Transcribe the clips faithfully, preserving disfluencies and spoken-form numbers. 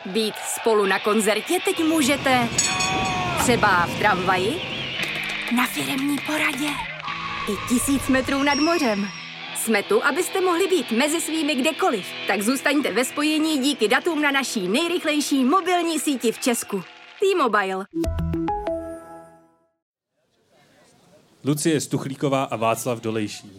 Být spolu na koncertě teď můžete třeba v tramvaji, na firemní poradě i tisíc metrů nad mořem. Jsme tu, abyste mohli být mezi svými kdekoliv. Tak zůstaňte ve spojení díky datům na naší nejrychlejší mobilní síti v Česku. T-Mobile. Lucie Stuchlíková a Václav Dolejší.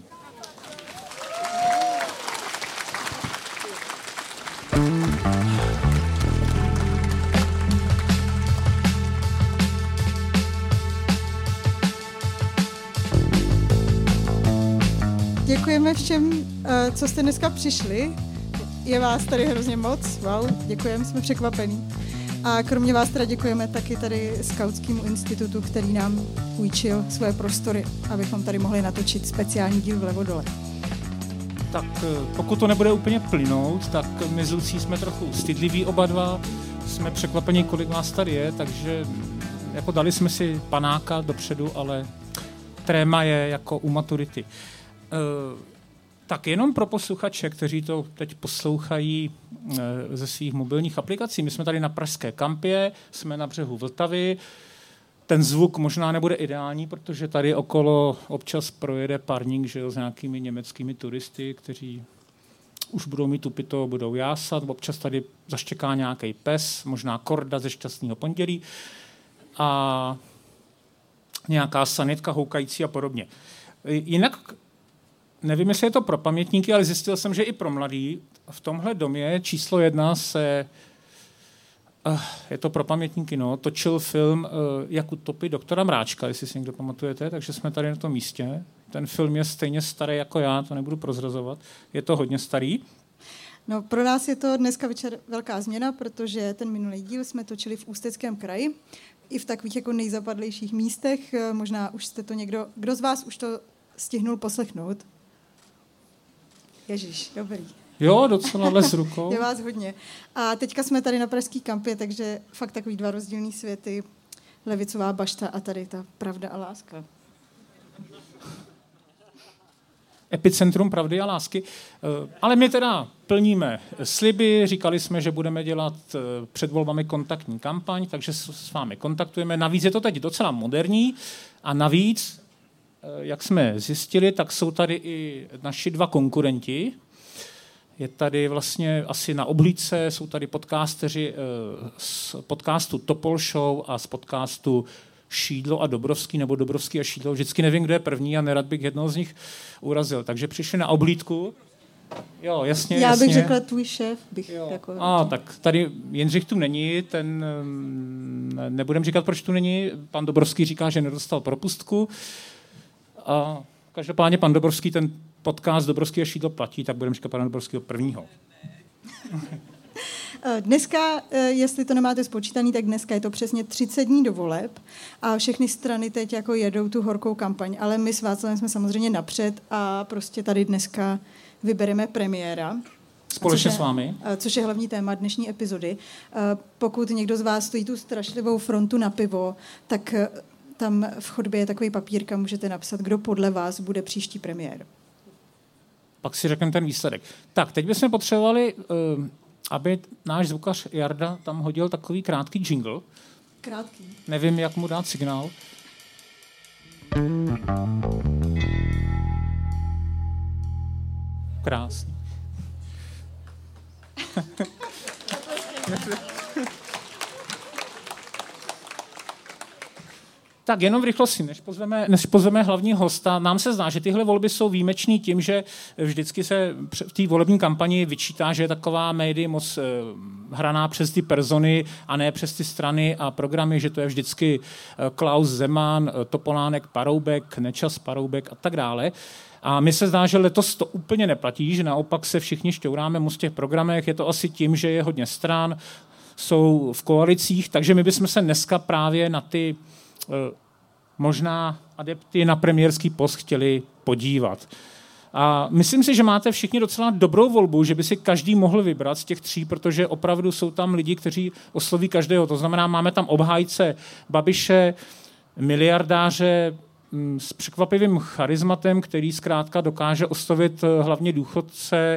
Děkujeme všem, co jste dneska přišli. Je vás tady hrozně moc. Wow, děkujeme, jsme překvapení. A kromě vás teda děkujeme taky tady Skautskému institutu, který nám půjčil svoje prostory, abychom tady mohli natočit speciální díl vlevo dole. Tak pokud to nebude úplně plynout, tak my s Lucí jsme trochu stydliví oba dva. Jsme překvapení, kolik vás tady je, takže jako dali jsme si panáka dopředu, ale tréma je jako u maturity. Uh, tak jenom pro posluchače, kteří to teď poslouchají uh, ze svých mobilních aplikací. My jsme tady na pražské kampě, jsme na břehu Vltavy. Ten zvuk možná nebude ideální, protože tady okolo občas projede parník, že jo, s nějakými německými turisty, kteří už budou mít tupito, budou jásat. Občas tady zaštěká nějaký pes, možná korda ze Šťastného pondělí a nějaká sanitka houkající a podobně. Jinak nevím, jestli je to pro pamětníky, ale zjistil jsem, že i pro mladý v tomhle domě číslo jedna se, uh, je to pro pamětníky, no, točil film uh, Jak utopit doktora Mráčka, jestli si někdo pamatujete, takže jsme tady na tom místě. Ten film je stejně starý jako já, to nebudu prozrazovat. Je to hodně starý. No, pro nás je to dneska večer velká změna, protože ten minulý díl jsme točili v Ústeckém kraji, i v takových jako nejzapadlejších místech. Možná už jste to někdo, kdo z vás už to stihnul poslechnout? Ježiš, dobrý. Jo, docela les rukou. Je vás hodně. A teďka jsme tady na pražský kampě, takže fakt takový dva rozdílný světy. Levicová bašta a tady ta pravda a láska. Epicentrum pravdy a lásky. Ale my teda plníme sliby, říkali jsme, že budeme dělat před volbami kontaktní kampaň, takže s vámi kontaktujeme. Navíc je to teď docela moderní a navíc, jak jsme zjistili, tak jsou tady i naši dva konkurenti. Je tady vlastně asi na oblídce, jsou tady podcasteři z podcastu Topol Show a z podcastu Šídlo a Dobrovský, nebo Dobrovský a Šídlo. Vždycky nevím, kdo je první a nerad bych jednoho z nich urazil. Takže přišli na oblídku. Jo, jasně, Já bych jasně. řekla tvůj šéf. Bych jako... A, tak tady Jindřich tu není, ten nebudem říkat, proč tu není. Pan Dobrovský říká, že nedostal propustku. A každopádně pan Dobrovský, ten podcast Dobrovský a Šídlo platí, tak budeme říkat pana Dobrovského prvního. Dneska, jestli to nemáte spočítaný, tak dneska je to přesně třicet dní do voleb a všechny strany teď jako jedou tu horkou kampaň, ale my s Václavem jsme samozřejmě napřed a prostě tady dneska vybereme premiéra. Společně je, s vámi. Což je hlavní téma dnešní epizody. Pokud někdo z vás stojí tu strašlivou frontu na pivo, tak tam v chodbě je takový papír, kam můžete napsat, kdo podle vás bude příští premiér. Pak si řekneme ten výsledek. Tak, teď bychom potřebovali, aby náš zvukař Jarda tam hodil takový krátký jingle. Krátký. Nevím, jak mu dát signál. Krásný. Tak jenom v rychlosti, než pozveme, než pozveme hlavní hosta. Nám se zdá, že tyhle volby jsou výjimečný tím, že vždycky se v té volební kampani vyčítá, že je taková média moc eh, hraná přes ty persony a ne přes ty strany a programy, že to je vždycky eh, Klaus, Zeman, eh, Topolánek, Paroubek, Nečas, Paroubek a tak dále. A mi se zdá, že letos to úplně neplatí, že naopak se všichni šťouráme moc v těch programech. Je to asi tím, že je hodně stran, jsou v koalicích, takže my bychom se dneska právě na ty možná adepty na premiérský post chtěli podívat. A myslím si, že máte všichni docela dobrou volbu, že by si každý mohl vybrat z těch tří, protože opravdu jsou tam lidi, kteří osloví každého. To znamená, máme tam obhájce Babiše, miliardáře s překvapivým charizmatem, který zkrátka dokáže oslovit hlavně důchodce,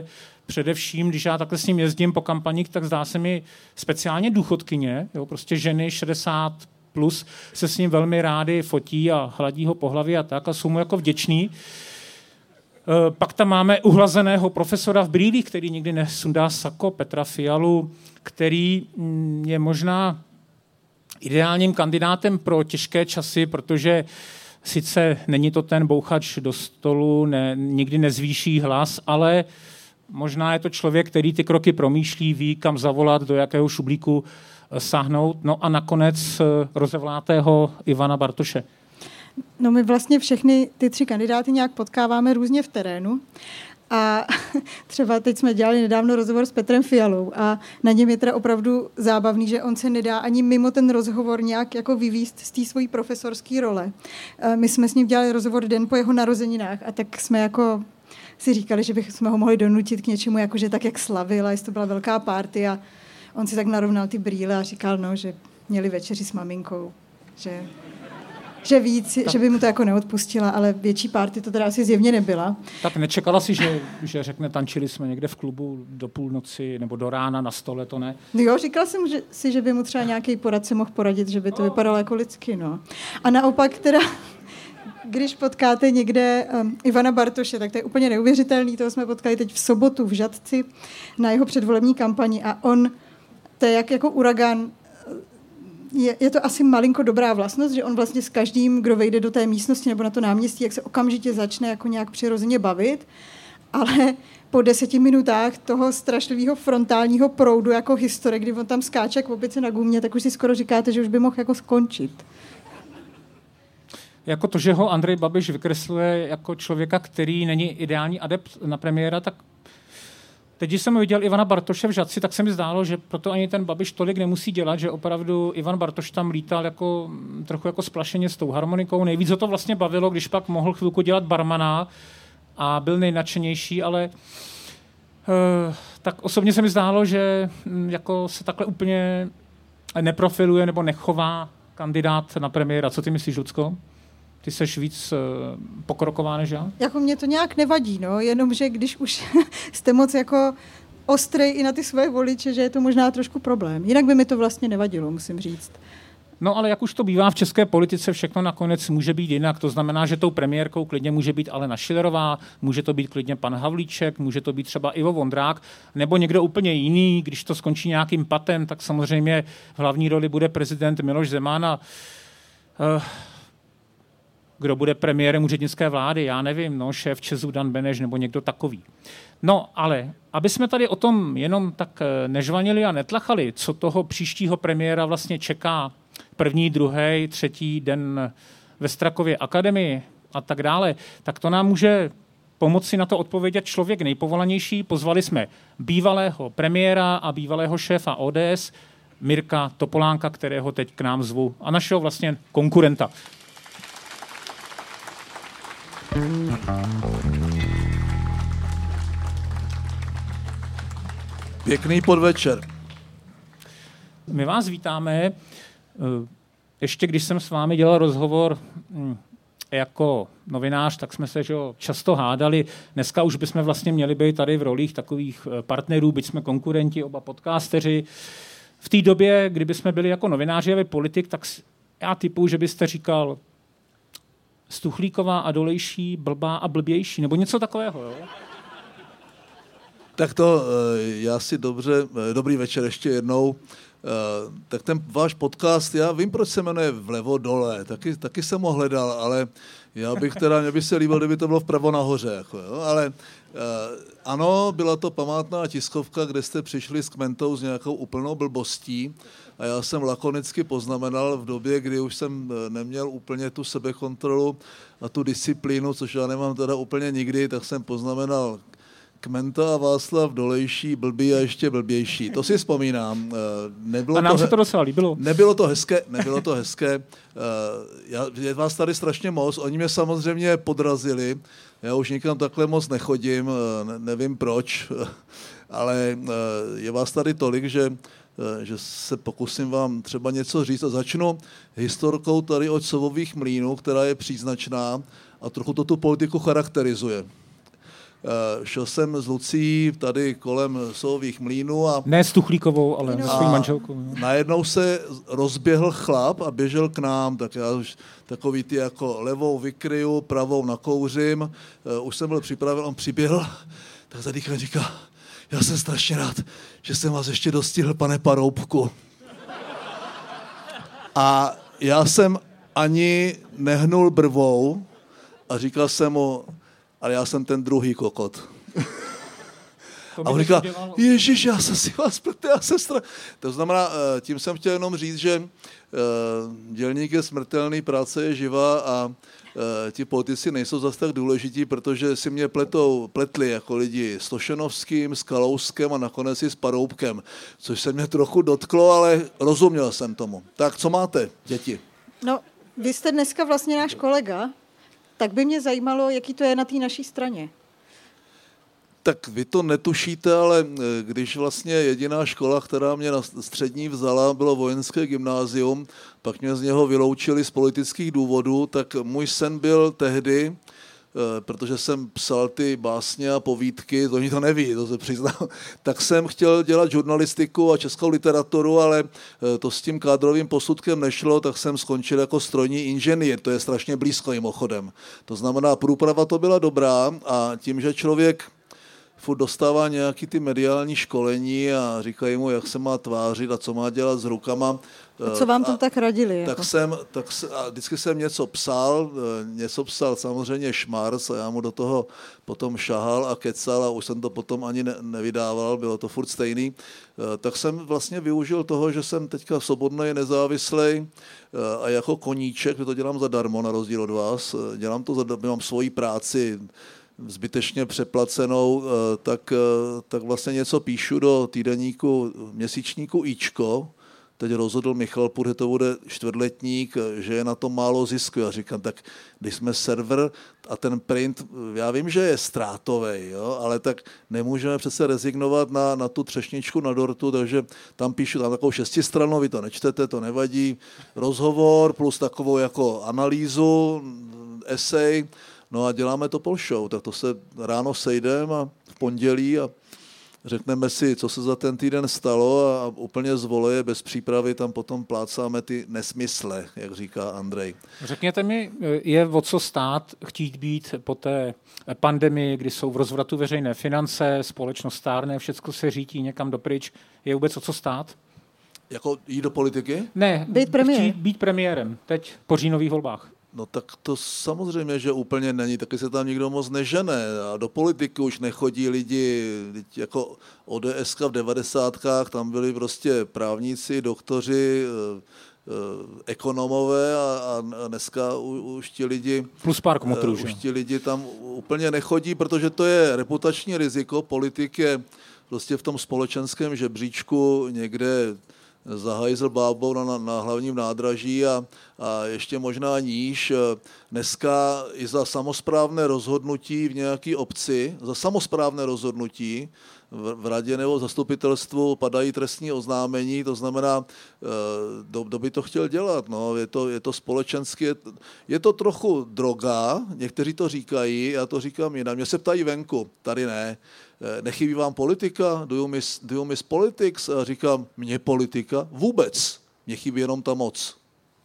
především, když já takhle s ním jezdím po kampaních, tak zdá se mi speciálně důchodkyně, jo, prostě ženy šedesát plus se s ním velmi rády fotí a hladí ho po hlavě a tak a jsou mu jako vděční. Pak tam máme uhlazeného profesora v brýlích, který nikdy nesundá sako, Petra Fialu, který je možná ideálním kandidátem pro těžké časy, protože sice není to ten bouchač do stolu, ne, nikdy nezvýší hlas, ale možná je to člověk, který ty kroky promýšlí, ví, kam zavolat, do jakého šublíku sáhnout. No a nakonec rozevlátého Ivana Bartoše. No my vlastně všechny ty tři kandidáty nějak potkáváme různě v terénu. A třeba teď jsme dělali nedávno rozhovor s Petrem Fialou a na něm je teda opravdu zábavný, že on se nedá ani mimo ten rozhovor nějak jako vyvízt z té svojí profesorské role. My jsme s ním dělali rozhovor den po jeho narozeninách a tak jsme jako si říkali, že bychom ho mohli donutit k něčemu, jakože tak, jak slavil, a jestli to byla velká party a on si tak narovnal ty brýle a říkal, no, že měli večeři s maminkou, že... že víc, tak. Že by mu to jako neodpustila, ale větší party to teda asi zjevně nebyla. Tak nečekala si, že, že řekne, tančili jsme někde v klubu do půlnoci nebo do rána na stole, to ne? No jo, říkala jsem že, si, že by mu třeba nějaký poradce mohl poradit, že by to vypadalo jako lidsky, no. A naopak teda, když potkáte někde um, Ivana Bartoše, tak to je úplně neuvěřitelný, toho jsme potkali teď v sobotu v Žatci na jeho předvolební kampani a on, to je jak jako uragán. Je, je to asi malinko dobrá vlastnost, že on vlastně s každým, kdo vejde do té místnosti nebo na to náměstí, jak se okamžitě začne jako nějak přirozeně bavit, ale po deseti minutách toho strašlivého frontálního proudu jako historie, kdy on tam skáče jak opice na gumě, tak už si skoro říkáte, že už by mohl jako skončit. Jako to, že ho Andrej Babiš vykresluje jako člověka, který není ideální adept na premiéra, tak teď, když jsem viděl Ivana Bartoše v Žatci, tak se mi zdálo, že proto ani ten Babiš tolik nemusí dělat, že opravdu Ivan Bartoš tam lítal jako, trochu jako splašeně s tou harmonikou. Nejvíc ho to vlastně bavilo, když pak mohl chvilku dělat barmana a byl nejnadšenější, ale uh, tak osobně se mi zdálo, že um, jako se takhle úplně neprofiluje nebo nechová kandidát na premiéra. Co ty myslíš, Lucko? Ty seš víc uh, pokroková než já? Jako mě to nějak nevadí, no, jenomže když už jste moc jako ostrej i na ty svoje voliče, že je to možná trošku problém. Jinak by mi to vlastně nevadilo, musím říct. No ale jak už to bývá v české politice, všechno nakonec může být jinak. To znamená, že tou premiérkou klidně může být Alena Schillerová, může to být klidně pan Havlíček, může to být třeba Ivo Vondrák, nebo někdo úplně jiný. Když to skončí nějakým patem, tak samozřejmě v hlavní roli bude prezident Miloš Zeman a uh, kdo bude premiérem úřednické vlády, já nevím, no, šéf ČEZu Dan Beneš nebo někdo takový. No, ale aby jsme tady o tom jenom tak nežvanili a netlachali, co toho příštího premiéra vlastně čeká první, druhý, třetí den ve Strakově akademii a tak dále, tak to nám může pomoci na to odpovědět člověk nejpovolanější. Pozvali jsme bývalého premiéra a bývalého šéfa O D S, Mirka Topolánka, kterého teď k nám zvu, a našeho vlastně konkurenta. Pěkný podvečer. My vás vítáme. Ještě když jsem s vámi dělal rozhovor jako novinář, tak jsme se že, často hádali. Dneska už bychom vlastně měli být tady v rolích takových partnerů, byť jsme konkurenti, oba podcasteři. V té době, kdyby jsme byli jako novináři a vy politik, tak já typuju, že byste říkal Stuchlíková a Dolejší, blbá a blbější, nebo něco takového, jo? Tak to, já si dobře, dobrý večer ještě jednou, tak ten váš podcast, já vím, proč se jmenuje Vlevo dole, taky, taky jsem ho hledal, ale já bych teda, mě by se líbil, kdyby to bylo vpravo nahoře, jako, jo? Ale ano, byla to památná tiskovka, kde jste přišli s kmentou s nějakou úplnou blbostí a já jsem lakonicky poznamenal v době, kdy už jsem neměl úplně tu sebekontrolu a tu disciplínu, což já nemám teda úplně nikdy, tak jsem poznamenal Kmenta a Václav Dolejší, blbý a ještě blbější. To si vzpomínám. Nebylo a nám to se to docela líbilo. Nebylo to hezké, nebylo to hezké. Já, je vás tady strašně moc, oni mě samozřejmě podrazili, já už nikam takhle moc nechodím, ne, nevím proč, ale je vás tady tolik, že, že se pokusím vám třeba něco říct a začnu historkou tady od Sovových mlýnů, která je příznačná a trochu to tu politiku charakterizuje. šel jsem s Lucí tady kolem Solových mlýnů a... Ne s Tuchlíkovou, ale s svým manželkou. Najednou se rozběhl chlap a běžel k nám, tak já už takový ty jako levou vykryju, pravou nakouřím, už jsem byl připraven, on přiběhl, tak tady říká, já jsem strašně rád, že jsem vás ještě dostihl, pane Paroubku. A já jsem ani nehnul brvou a říkal jsem mu, ale já jsem ten druhý kokot. A on říká, Ježíš, já jsem si vás pletl, já jsem stra... To znamená, tím jsem chtěl jenom říct, že dělník je smrtelný, práce je živá a ti politici nejsou zase tak důležití, protože si mě pletou, pletli jako lidi s Tošenovským, s Kalouskem a nakonec i s Paroubkem, což se mě trochu dotklo, ale rozuměl jsem tomu. Tak co máte, děti? No, vy jste dneska vlastně náš kolega, tak by mě zajímalo, jaký to je na té naší straně. Tak vy to netušíte, ale když vlastně jediná škola, která mě na střední vzala, bylo vojenské gymnázium, pak mě z něho vyloučili z politických důvodů, tak můj sen byl tehdy, protože jsem psal ty básně a povídky, to oni to neví, to se přiznám, tak jsem chtěl dělat žurnalistiku a českou literaturu, ale to s tím kádrovým posudkem nešlo, tak jsem skončil jako strojní inženýr, to je strašně blízko mimochodem. To znamená, průprava to byla dobrá a tím, že člověk furt dostává nějaký ty mediální školení a říkají mu, jak se má tvářit a co má dělat s rukama. A co vám to a, tak radili? Tak jako? jsem, tak se, a vždycky jsem něco psal, něco psal samozřejmě Šmars a já mu do toho potom šahal a kecal a už jsem to potom ani ne, nevydával, bylo to furt stejný. Tak jsem vlastně využil toho, že jsem teďka svobodný, nezávislej a jako koníček, že to dělám zadarmo na rozdíl od vás, dělám to zadarmo, mám svoji práci, zbytečně přeplacenou, tak, tak vlastně něco píšu do týdeníku, měsíčníku Ičko. Teď rozhodl Michal Put, že to bude čtvrtletník, že je na tom málo zisku. Já říkám, tak když jsme server a ten print, já vím, že je ztrátovej, jo, ale tak nemůžeme přece rezignovat na, na tu třešničku na dortu, takže tam píšu tam takovou šestistranou, vy to nečtete, to nevadí, rozhovor plus takovou jako analýzu, esej. No a děláme to pol show, tak to se ráno sejdeme a v pondělí a řekneme si, co se za ten týden stalo a úplně z voleje, bez přípravy, tam potom plácáme ty nesmysle, jak říká Andrej. Řekněte mi, je o co stát chtít být po té pandemii, kdy jsou v rozvratu veřejné finance, společnost stárne, všecko se řítí někam dopryč, je vůbec o co stát? Jako jít do politiky? Ne, být premiér. Chtít být premiérem, teď po říjnových volbách. No tak to samozřejmě, že úplně není, taky se tam nikdo moc nežene a do politiky už nechodí lidi, jako O D S ka v devadesátkách, tam byli prostě právníci, doktoři, ekonomové a, a dneska už ti lidi... Plus pár kmotrů, už ti lidi tam úplně nechodí, protože to je reputační riziko, politik je prostě v tom společenském žebříčku někde za hajzlbábou na, na hlavním nádraží a, a ještě možná níž. Dneska i za samosprávné rozhodnutí v nějaké obci, za samosprávné rozhodnutí v, v radě nebo v zastupitelstvu padají trestní oznámení, to znamená, kdo, kdo by to chtěl dělat. No, je to, je to společensky, je, je to trochu droga, někteří to říkají, já to říkám jinak. Mě se ptají venku, tady ne. Nechybí vám politika? Do you miss, do you miss politics? A říkám, mně politika? Vůbec. Mně chybí jenom ta moc.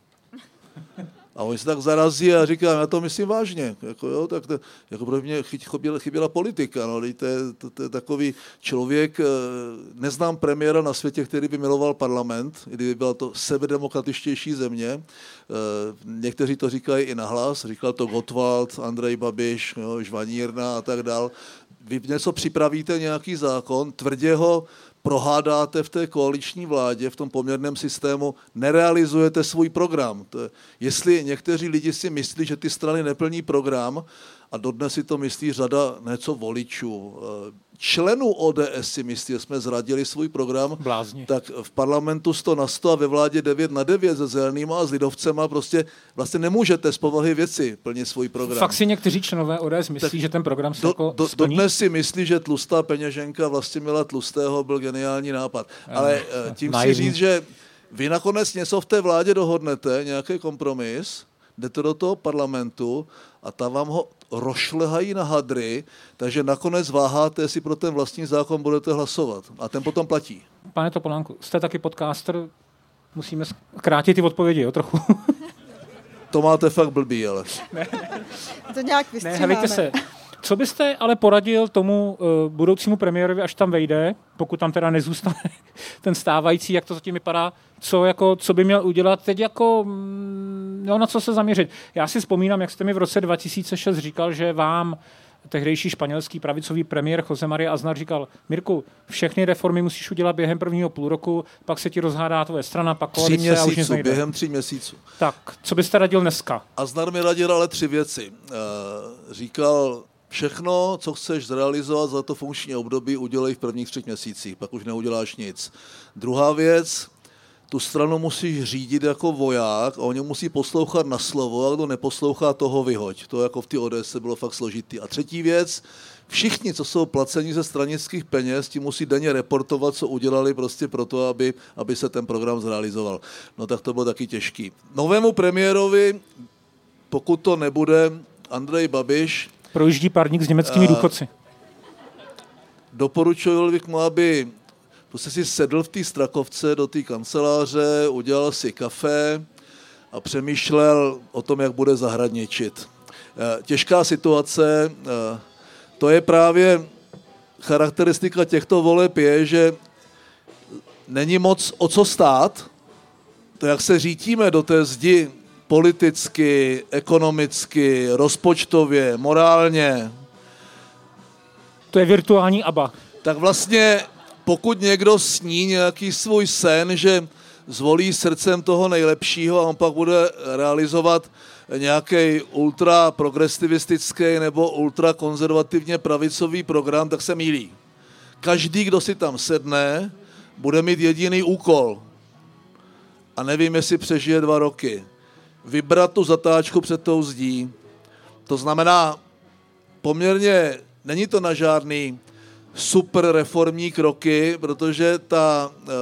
A oni se tak zarazí a říkám, já to myslím vážně. Jako, jo, tak to, jako pro mě chyběla, chyběla politika. No, to, je, to, to je takový člověk, neznám premiéra na světě, který by miloval parlament, kdyby byla to sebedemokratičtější země. Někteří to říkají i nahlas, říkal to Gottwald, Andrej Babiš, jo, Žvanírna a tak dál. Vy něco připravíte, nějaký zákon, tvrdě ho prohádáte v té koaliční vládě, v tom poměrném systému, nerealizujete svůj program. To je, jestli někteří lidi si myslí, že ty strany neplní program, a dodnes si to myslí řada něco voličů, členů O D S si myslí, že jsme zradili svůj program, Blázni. Tak v parlamentu sto na sto a ve vládě devět na devět se zelenýma a s lidovcema prostě vlastně nemůžete z povahy věci plnit svůj program. Fakt si někteří členové O D S myslí, tak že ten program se do, jako do, splní? Dodnes si myslí, že tlustá peněženka Vlastimila Tlustého byl geniální nápad. Ale tím Naivní. chci říct, že vy nakonec něco v té vládě dohodnete, nějaký kompromis, jdete do toho parlamentu a tam vám ho rošlehají na hadry, takže nakonec váháte, jestli pro ten vlastní zákon budete hlasovat. A ten potom platí. Pane Topolánku, jste taky podcaster, musíme zkrátit ty odpovědi, jo, trochu. To máte fakt blbý, ale. Ne, to nějak vystříháme. Ne, helejte se. Co byste ale poradil tomu uh, budoucímu premiérovi, až tam vejde, pokud tam teda nezůstane ten stávající, jak to zatím vypadá, co, jako, co by měl udělat teď, jako, mm, jo, na co se zaměřit. Já si vzpomínám, jak jste mi v roce dva tisíce šest říkal, že vám tehdejší španělský pravicový premiér José María Aznar říkal: Mirku, všechny reformy musíš udělat během prvního půl roku, pak se ti rozhádá tvoje strana, pak koalice a už nic nejde. Během tří měsíců. Tak, co byste radil dneska? Aznar mi radil ale tři věci. Říkal, všechno, co chceš zrealizovat za to funkční období, udělej v prvních třech měsících, pak už neuděláš nic. Druhá věc, tu stranu musíš řídit jako voják a oni musí poslouchat na slovo, a kdo neposlouchá, toho vyhoď. To jako v té O D S bylo fakt složitý. A třetí věc, všichni, co jsou placeni ze stranických peněz, ti musí denně reportovat, co udělali prostě proto, aby, aby se ten program zrealizoval. No tak to bylo taky těžký. Novému premiérovi, pokud to nebude Andrej Babiš, projíždí párník s německými uh, důchodci. Doporučuji bych mu, aby prostě si sedl v té Strakovce do té kanceláře, udělal si kafe a přemýšlel o tom, jak bude zahradničit. Těžká situace, to je právě charakteristika těchto voleb je, že není moc o co stát. To, jak se řítíme do té zdi politicky, ekonomicky, rozpočtově, morálně. To je virtuální ABBA. Tak vlastně pokud někdo sní nějaký svůj sen, že zvolí srdcem toho nejlepšího a on pak bude realizovat nějaký ultraprogresivistický nebo ultrakonzervativně pravicový program, tak se mýlí. Každý, kdo si tam sedne, bude mít jediný úkol. A nevím, jestli přežije dva roky. Vybrat tu zatáčku před tou zdí. To znamená, poměrně není to na žádný super reformní kroky, protože ta eh,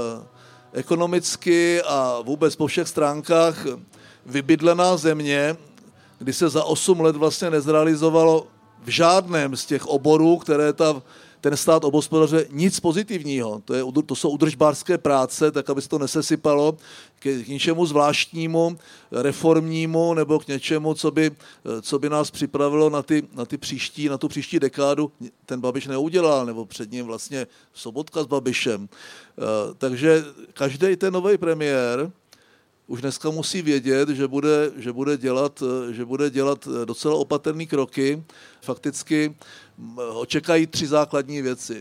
ekonomicky a vůbec po všech stránkách vybydlená země, kdy se za osm let vlastně nezrealizovalo v žádném z těch oborů, které ta, ten stát obhospodařuje, nic pozitivního. To, je, to jsou udržbářské práce, tak aby se to nesesypalo k, k něčemu zvláštnímu, reformnímu nebo k něčemu, co by, co by nás připravilo na, ty, na, ty příští, na tu příští dekádu. Ten Babiš neudělal, nebo před ním vlastně Sobotka s Babišem. Takže každý ten nový premiér už dneska musí vědět, že bude, že bude dělat, že bude dělat docela opatrný kroky. Fakticky očekají tři základní věci.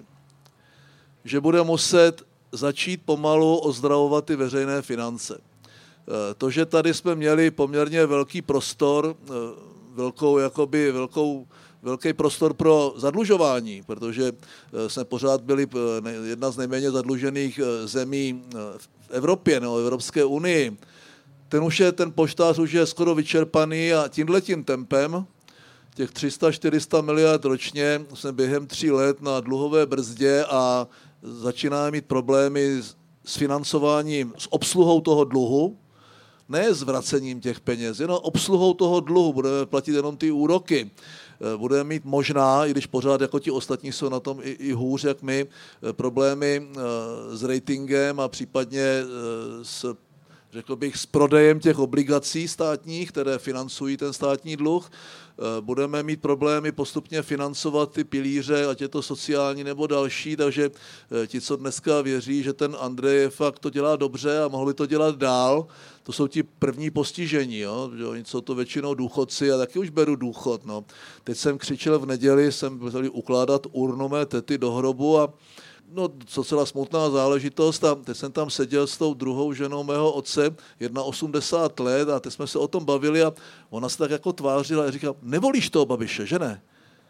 Že bude muset začít pomalu ozdravovat ty veřejné finance. To, že tady jsme měli poměrně velký prostor, velkou, jakoby, velkou, velký prostor pro zadlužování, protože jsme pořád byli jedna z nejméně zadlužených zemí v Evropě nebo v Evropské unii. Ten už je, ten poštář už je skoro vyčerpaný a tímhletím tempem těch tři sta čtyři sta miliard ročně jsme během tří let na dluhové brzdě a začínáme mít problémy s financováním, s obsluhou toho dluhu, ne s vracením těch peněz, jenom obsluhou toho dluhu. Budeme platit jenom ty úroky. Budeme mít možná, i když pořád jako ti ostatní jsou na tom i, i hůř, jak my, problémy s ratingem a případně s, řekl bych, s prodejem těch obligací státních, které financují ten státní dluh. Budeme mít problémy postupně financovat ty pilíře, ať je to sociální nebo další, takže ti, co dneska věří, že ten Andrej fakt to dělá dobře a mohl by to dělat dál, to jsou ti první postižení, jo? Oni jsou to většinou důchodci a taky už beru důchod. No. Teď jsem křičel v neděli, jsem musel ukládat urnu mé tety do hrobu a no, docela smutná záležitost a teď jsem tam seděl s tou druhou ženou mého otce, osmdesát jedna let a teď jsme se o tom bavili a ona se tak jako tvářila a říkala, nevolíš toho Babiše, že ne?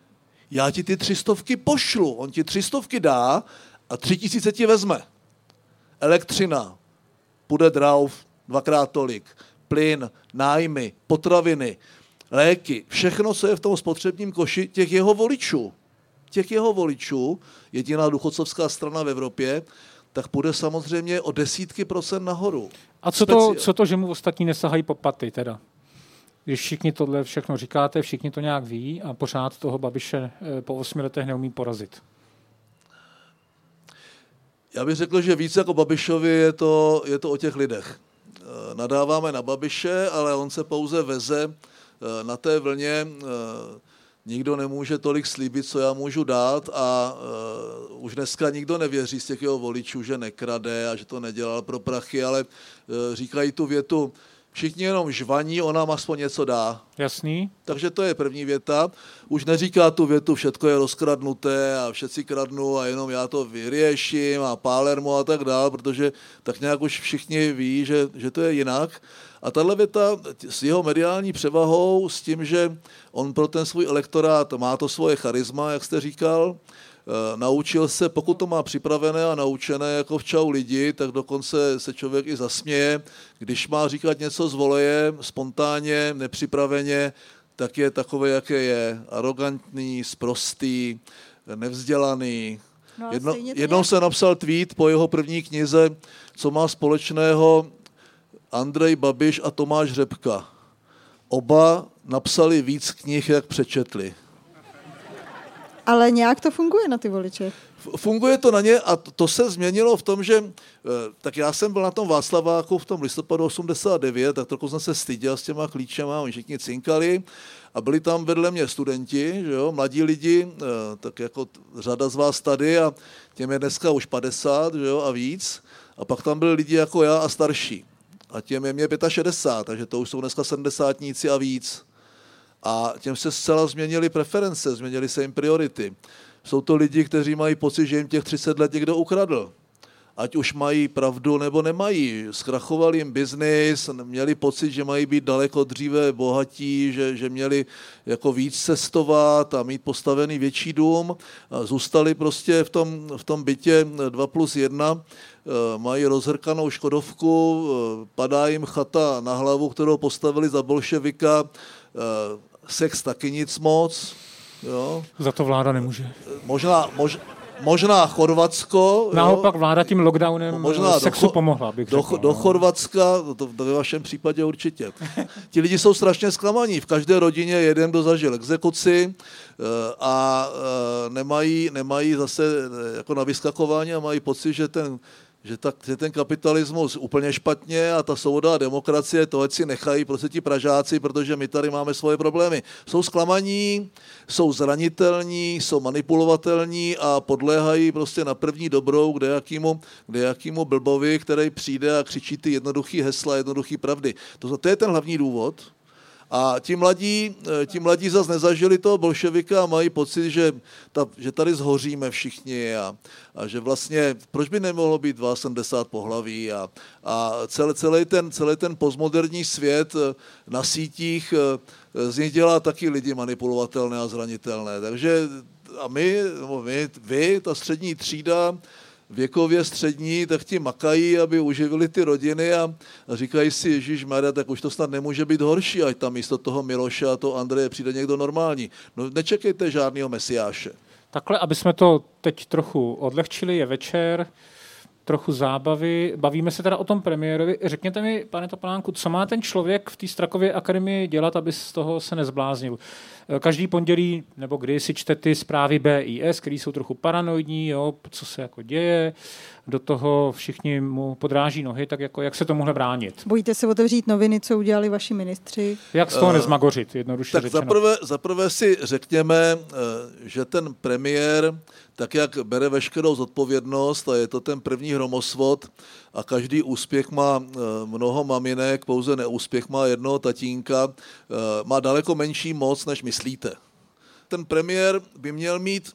Já ti ty tři stovky pošlu, on ti tři stovky dá a tři tisíce ti vezme. Elektřina, půjde drauf, dvakrát tolik, plyn, nájmy, potraviny, léky, všechno, co je v tom spotřebním koši těch jeho voličů. Těch jeho voličů, jediná důchodcovská strana v Evropě, tak půjde samozřejmě o desítky procent nahoru. A co to, co to, že mu ostatní nesahají po paty teda? když všichni tohle všechno říkáte, všichni to nějak ví a pořád toho Babiše po osmi letech neumí porazit? Já bych řekl, že víc jako Babišovi je to, je to o těch lidech. Nadáváme na Babiše, ale on se pouze veze na té vlně. Nikdo nemůže tolik slíbit, co já můžu dát a uh, už dneska nikdo nevěří z těch jeho voličů, že nekrade a že to nedělal pro prachy, ale uh, říkají tu větu, všichni jenom žvaní, on nám aspoň něco dá. Jasný. Takže to je první věta. Už neříká tu větu, všetko je rozkradnuté a všetci kradnou a jenom já to vyřeším a Palermo a tak dál, protože tak nějak už všichni ví, že, že to je jinak. A tahle věta s jeho mediální převahou, s tím, že on pro ten svůj elektorát má to svoje charisma, jak jste říkal, naučil se, pokud to má připravené a naučené jako v Čau lidi, tak dokonce se člověk i zasměje. Když má říkat něco z voleje, spontánně, nepřipraveně, tak je takové, jaké je. Arogantní, sprostý, nevzdělaný. No, Jedno, jednou se napsal tweet po jeho první knize, co má společného Andrej Babiš a Tomáš Řepka. Oba napsali víc knih, jak přečetli. Ale nějak to funguje na ty voliče. Funguje to na ně a to se změnilo v tom, že tak já jsem byl na tom Václaváku v tom listopadu osmdesát devět, tak trochu jsem se styděl s těma klíčema, oni všichni cinkali a byli tam vedle mě studenti, že jo, mladí lidi, tak jako řada z vás tady a těm je dneska už padesát, že jo, a víc. A pak tam byli lidi jako já a starší. A těm je mě šedesát pět, takže to už jsou dneska sedmdesátníci a víc. A těm se zcela změnily preference, změnily se jim priority. Jsou to lidi, kteří mají pocit, že jim těch třicet let někdo ukradl. Ať už mají pravdu nebo nemají. Zkrachoval jim biznis, měli pocit, že mají být daleko dříve bohatí, že, že měli jako víc cestovat a mít postavený větší dům. A zůstali prostě v tom, v tom bytě dva plus jedna, mají rozhrkanou škodovku, padá jim chata na hlavu, kterou postavili za bolševika, sex taky nic moc. Jo. Za to vláda nemůže. Možná, mož, možná Chorvatsko. Naopak vláda tím lockdownem možná sexu do, pomohla, bych do, řekl. Do Chorvatska, to, to ve vašem případě určitě. Ti lidi jsou strašně zklamaní. V každé rodině je jeden, kdo zažil exekuci a nemají, nemají zase jako na vyskakování a mají pocit, že ten Že, tak, že ten kapitalismus úplně špatně a ta svoboda a demokracie, to ať si nechají prostě ti Pražáci, protože my tady máme svoje problémy. Jsou zklamaní, jsou zranitelní, jsou manipulovatelní a podléhají prostě na první dobrou kdejakýmu, kdejakýmu blbovi, který přijde a křičí ty jednoduchý hesla, jednoduchý pravdy. To, to je ten hlavní důvod. A ti mladí, ti mladí zase nezažili toho bolševika a mají pocit, že, ta, že tady zhoříme všichni a, a že vlastně, proč by nemohlo být sedmdesát dva pohlaví a, a celý, celý, ten, celý ten postmoderní svět na sítích z nich dělá taky lidi manipulovatelné a zranitelné. Takže a my, my, vy, ta střední třída, věkově střední, tak ti makají, aby uživili ty rodiny a, a říkají si, ježišmarja, tak už to snad nemůže být horší, ať tam místo toho Miloše a toho Andreje přijde někdo normální. No nečekejte žádného mesiáše. Takhle, aby jsme to teď trochu odlehčili, je večer, trochu zábavy. Bavíme se teda o tom premiérovi. Řekněte mi, pane Topolánku, co má ten člověk v té Strakově akademii dělat, aby z toho se nezbláznil? Každý pondělí, nebo kdy si čte ty zprávy B I S, které jsou trochu paranoidní, jo, co se jako děje, do toho všichni mu podráží nohy, tak jako jak se tomuhle bránit? Bojíte se otevřít noviny, co udělali vaši ministři? Jak z toho uh, nezmagořit, jednoduše tak řečeno? zaprvé, zaprvé si řekněme, že ten premiér, tak jak bere veškerou zodpovědnost a je to ten první hromosvod a každý úspěch má mnoho maminek, pouze neúspěch má jednoho tatínka, má daleko menší moc, než myslíte. Ten premiér by měl mít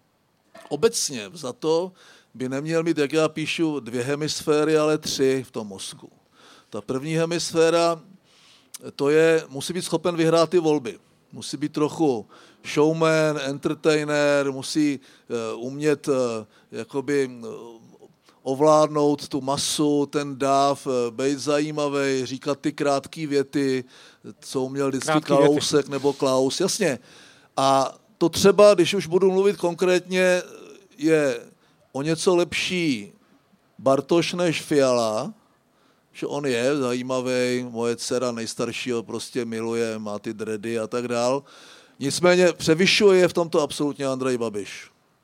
obecně za to, by neměl mít, jak já píšu, dvě hemisféry, ale tři v tom mozku. Ta první hemisféra, to je, musí být schopen vyhrát ty volby. Musí být trochu showman, entertainer, musí uh, umět uh, jakoby uh, ovládnout tu masu, ten dáv, uh, být zajímavý, říkat ty krátké věty, co uměl vždycky Kalousek nebo Klaus, jasně. A to třeba, když už budu mluvit konkrétně, je o něco lepší Bartoš než Fiala, že on je zajímavý, moje dcera nejstarší ho prostě miluje, má ty dready a tak dál. Nicméně převyšuje v tomto absolutně Andrej Babiš.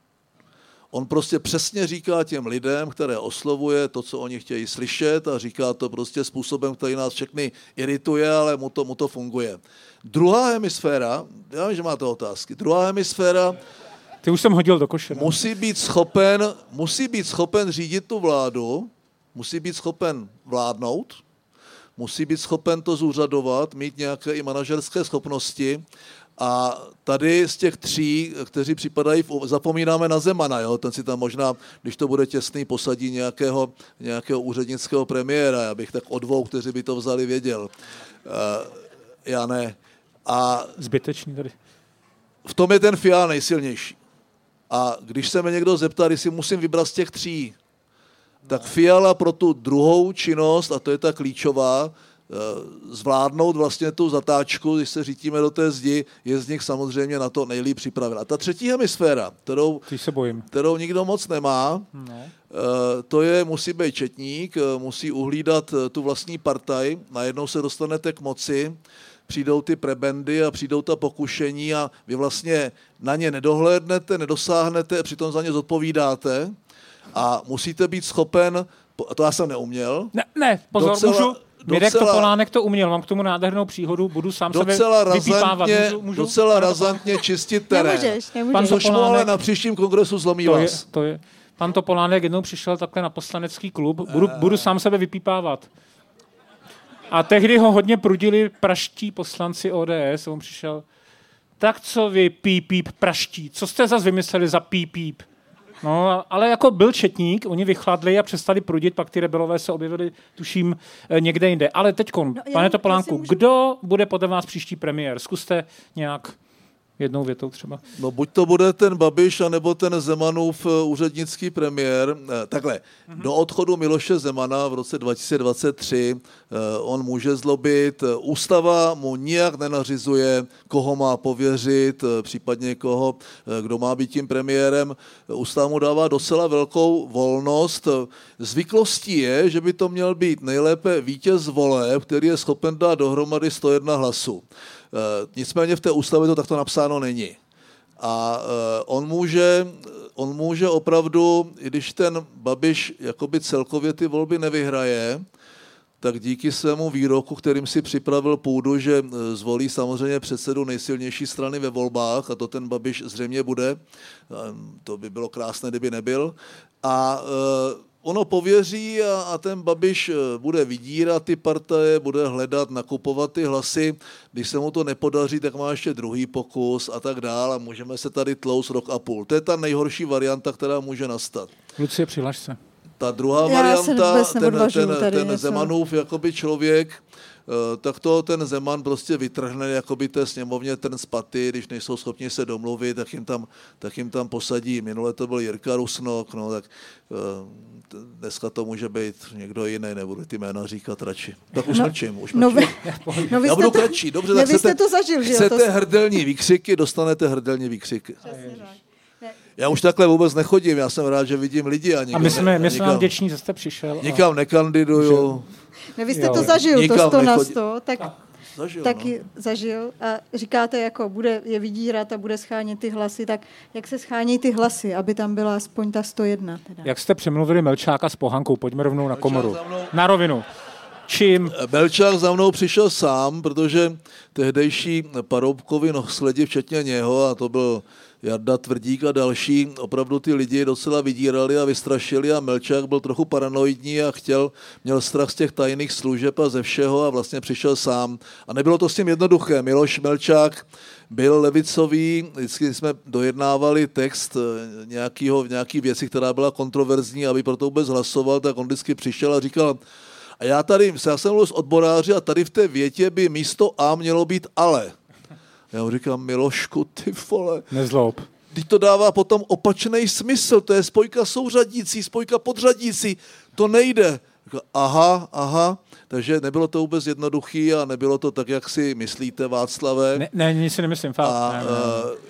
On prostě přesně říká těm lidem, které oslovuje, to, co oni chtějí slyšet a říká to prostě způsobem, který nás všechny irituje, ale mu to, mu to funguje. Druhá hemisféra, já vím, že máte otázky, druhá hemisféra Ty už jsem hodil do koše. musí být schopen, musí být schopen řídit tu vládu, musí být schopen vládnout, musí být schopen to zúřadovat, mít nějaké i manažerské schopnosti. A tady z těch tří, kteří připadají, zapomínáme na Zemana, jo? Ten si tam možná, když to bude těsný, posadí nějakého, nějakého úřednického premiéra, já bych tak o dvou, kteří by to vzali, věděl. Uh, já ne. A Zbytečný tady. v tom je ten Fiala nejsilnější. A když se mě někdo zeptá, jestli musím vybrat z těch tří, tak Fiala pro tu druhou činnost, a to je ta klíčová, zvládnout vlastně tu zatáčku, když se řítíme do té zdi, je z nich samozřejmě na to nejlíp připraven. A ta třetí hemisféra, kterou, se bojím. kterou nikdo moc nemá, no. to je, musí být četník, musí uhlídat tu vlastní partaj, najednou se dostanete k moci, přijdou ty prebendy a přijdou ta pokušení a vy vlastně na ně nedohlédnete, nedosáhnete, přitom za ně zodpovídáte a musíte být schopen, to já jsem neuměl. Ne, ne pozor, docela, můžu... Mirek docela, Topolánek to uměl, mám k tomu nádhernou příhodu, budu sám sebe vypípávat. Můžu, můžu? Docela razantně čistit terén. Nemůžeš, nemůžeš. Pan Což mu ale na příštím kongresu zlomí to vás. Je, to je. Pan Topolánek jednou přišel takhle na poslanecký klub, budu, budu sám sebe vypípávat. A tehdy ho hodně prudili praští poslanci O D S, on přišel, tak co vy píp, píp, praští, co jste zase vymysleli za píp, píp? No, ale jako byl četník, oni vychladli a přestali prudit, pak ty rebelové se objevili, tuším, někde jinde. Ale teďkon, no, pane Topolánku, můžu... kdo bude podle vás příští premiér? Zkuste nějak jednou větou třeba. No buď to bude ten Babiš, anebo ten Zemanův úřednický premiér. Takhle, mm-hmm. do odchodu Miloše Zemana v roce dva tisíce dvacet tři on může zlobit. Ústava mu nijak nenařizuje, koho má pověřit, případně koho, kdo má být tím premiérem. Ústava mu dává docela velkou volnost. Zvyklostí je, že by to měl být nejlépe vítěz voleb, který je schopen dát dohromady sto jedna hlasů. Nicméně v té ústavě to takto napsáno není. A on může, on může opravdu, i když ten Babiš jakoby celkově ty volby nevyhraje, tak díky svému výroku, kterým si připravil půdu, že zvolí samozřejmě předsedu nejsilnější strany ve volbách, a to ten Babiš zřejmě bude, to by bylo krásné, kdyby nebyl, a ono pověří a, a ten Babiš bude vydírat ty partaje, bude hledat, nakupovat ty hlasy. Když se mu to nepodaří, tak má ještě druhý pokus a tak dál a můžeme se tady tlouct rok a půl. To je ta nejhorší varianta, která může nastat. Lucie, přihlaš se. Ta druhá Já varianta, ten, ten, ten Zemanův jakoby člověk, tak to ten Zeman prostě vytrhne jakoby té sněmovně ten z paty, když nejsou schopni se domluvit, tak jim tam, tak jim tam posadí. Minule to byl Jirka Rusnok, no tak dneska to může být někdo jiný, nebudu ty jména říkat radši. Tak už no, mlčím, už no, mlčím. No, Já budu to, kratší, dobře, tak chcete, to zažil, chcete to... hrdelní výkřiky, dostanete hrdelní výkřiky. Já už takhle vůbec nechodím, já jsem rád, že vidím lidi. A, a my jsme, my jsme vám vděční, že jste přišel. Nikam a... nekandiduju. No, vy jste jo, to zažil, nikam to sto na sto, tak, zažil, taky no. zažil. A říkáte, jako bude je vydírat a bude schánět ty hlasy, tak jak se schánějí ty hlasy, aby tam byla aspoň ta sto jedna? Teda. Jak jste přemluvili Melčáka s Pohankou, pojďme rovnou na komoru. Mnou... Na rovinu. Čím? Melčák za mnou přišel sám, protože tehdejší Paroubkovi nohsledi, včetně něho, a to byl Jarda Tvrdík a další, opravdu ty lidi docela vydírali a vystrašili a Melčák byl trochu paranoidní a chtěl, měl strach z těch tajných služeb a ze všeho a vlastně přišel sám. A nebylo to s tím jednoduché. Miloš Melčák byl levicový, vždycky jsme dojednávali text nějakýho, nějaký věci, která byla kontroverzní, aby pro to vůbec hlasoval, tak on vždycky přišel a říkal, a já tady, já jsem mluvil s odboráři a tady v té větě by místo A mělo být ale. Já mu říkám, Milošku, ty vole. Nezlob. Teď to dává potom opačný smysl, to je spojka souřadící, spojka podřadící, to nejde. Říkám, aha, aha, takže nebylo to vůbec jednoduchý a nebylo to tak, jak si myslíte, Václave. Ne, ne nic si nemyslím, fakt. A, ne, ne.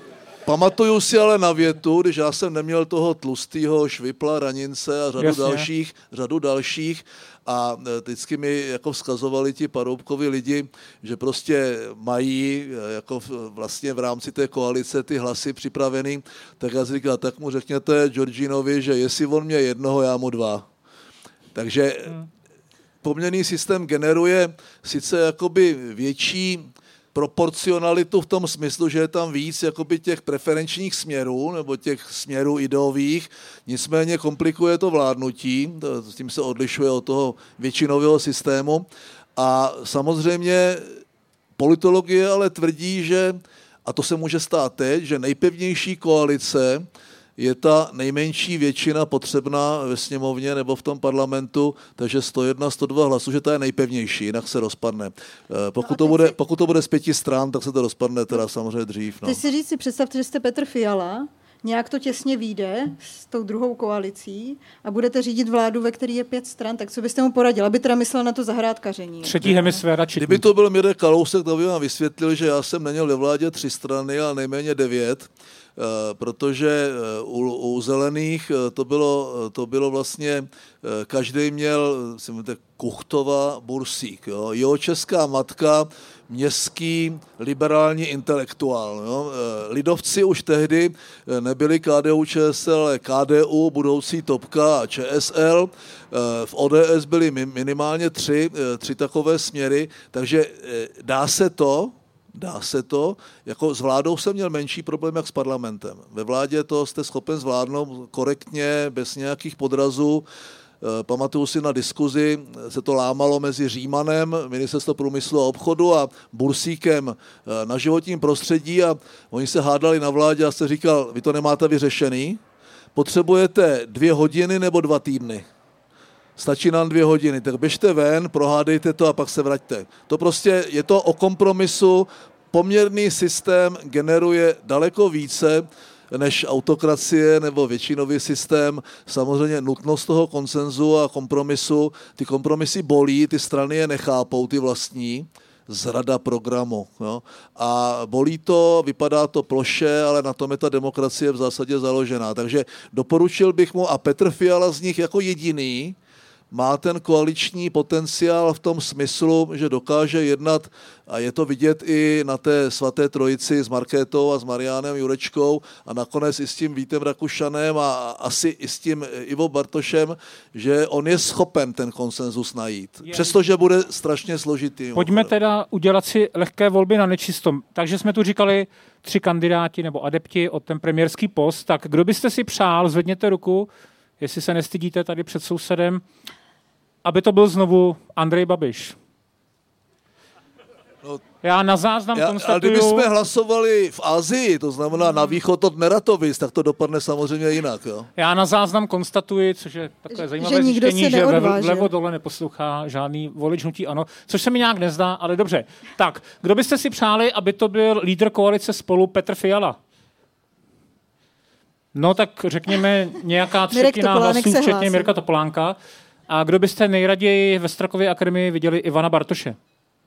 Pamatuju si ale na větu, když já jsem neměl toho tlustýho Švipla, Ranince a řadu dalších, řadu dalších a vždycky mi jako vzkazovali ti Paroubkovi lidi, že prostě mají jako vlastně v rámci té koalice ty hlasy připravený, tak já si říkal, tak mu řekněte Georginovi, že jestli on mě jednoho, já mu dva. Takže poměrný systém generuje sice jakoby větší proporcionalitu v tom smyslu, že je tam víc jakoby těch preferenčních směrů nebo těch směrů ideových, nicméně komplikuje to vládnutí, s tím se odlišuje od toho většinového systému a samozřejmě politologie ale tvrdí, že, a to se může stát teď, že nejpevnější koalice je ta nejmenší většina potřebná ve sněmovně nebo v tom parlamentu, takže sto jedna, sto dva hlasů, že ta je nejpevnější, jinak se rozpadne. Pokud to bude, pokud to bude z pěti stran, tak se to rozpadne teda samozřejmě dřív. No. Teď si říct si představte, že jste Petr Fiala, nějak to těsně vyjde s tou druhou koalicí a budete řídit vládu, ve které je pět stran, tak co byste mu poradil? Aby teda myslel na to zahrádkaření. Třetí hemisféra četník. Kdyby to byl Mirek Kalousek, tak by vám vysvětlil, že já jsem neměl ve vládě tři strany, ale nejméně devět, protože u, u zelených to bylo, to bylo vlastně, každý měl Kuchtova, Bursík. Jo. Jeho česká matka, městský liberální intelektuál. Jo. Lidovci už tehdy nebyli K D U Č S L, ale K D U, budoucí Topka a Č S L. V O D S byly minimálně tři, tři takové směry, takže dá se to, Dá se to. Jako s vládou jsem měl menší problém jak s parlamentem. Ve vládě to jste schopen zvládnout korektně, bez nějakých podrazů. Pamatuju si na diskuzi, se to lámalo mezi Římanem, Ministerstvo průmyslu a obchodu a Bursíkem na životním prostředí a oni se hádali na vládě a se říkal, vy to nemáte vyřešený, potřebujete dvě hodiny nebo dva týdny. Stačí nám dvě hodiny, tak běžte ven, prohádejte to a pak se vraťte. To prostě je to o kompromisu, poměrný systém generuje daleko více než autokracie nebo většinový systém. Samozřejmě nutnost toho konsenzu a kompromisu, ty kompromisy bolí, ty strany je nechápou, ty vlastní, zrada programu. Jo? A bolí to, vypadá to ploše, ale na tom je ta demokracie v zásadě založená. Takže doporučil bych mu, a Petr Fiala z nich jako jediný, má ten koaliční potenciál v tom smyslu, že dokáže jednat, a je to vidět i na té svaté trojici s Markétou a s Mariánem Jurečkou a nakonec i s tím Vítem Rakušanem a asi i s tím Ivo Bartošem, že on je schopen ten konsenzus najít. Přestože bude strašně složitý. Pojďme teda udělat si lehké volby na nečistom. Takže jsme tu říkali tři kandidáti nebo adepti od ten premiérský post. Tak kdo byste si přál, zvedněte ruku, jestli se nestydíte tady před sousedem, aby to byl znovu Andrej Babiš. No, já na záznam já, konstatuju... Ale kdybychom hlasovali v Asii, to znamená na východ od Neratovic, tak to dopadne samozřejmě jinak. Jo? Já na záznam konstatuji, což je takové zajímavé zjištění, že vlevo dole neposlouchá žádný volič hnutí ANO, což se mi nějak nezdá, ale dobře. Tak, kdo byste si přáli, aby to byl lídr koalice Spolu Petr Fiala? No tak řekněme nějaká třetina hlasů, včetně Mirka Topolánka. A kdo byste nejraději ve Strakově akademii viděli Ivana Bartoše?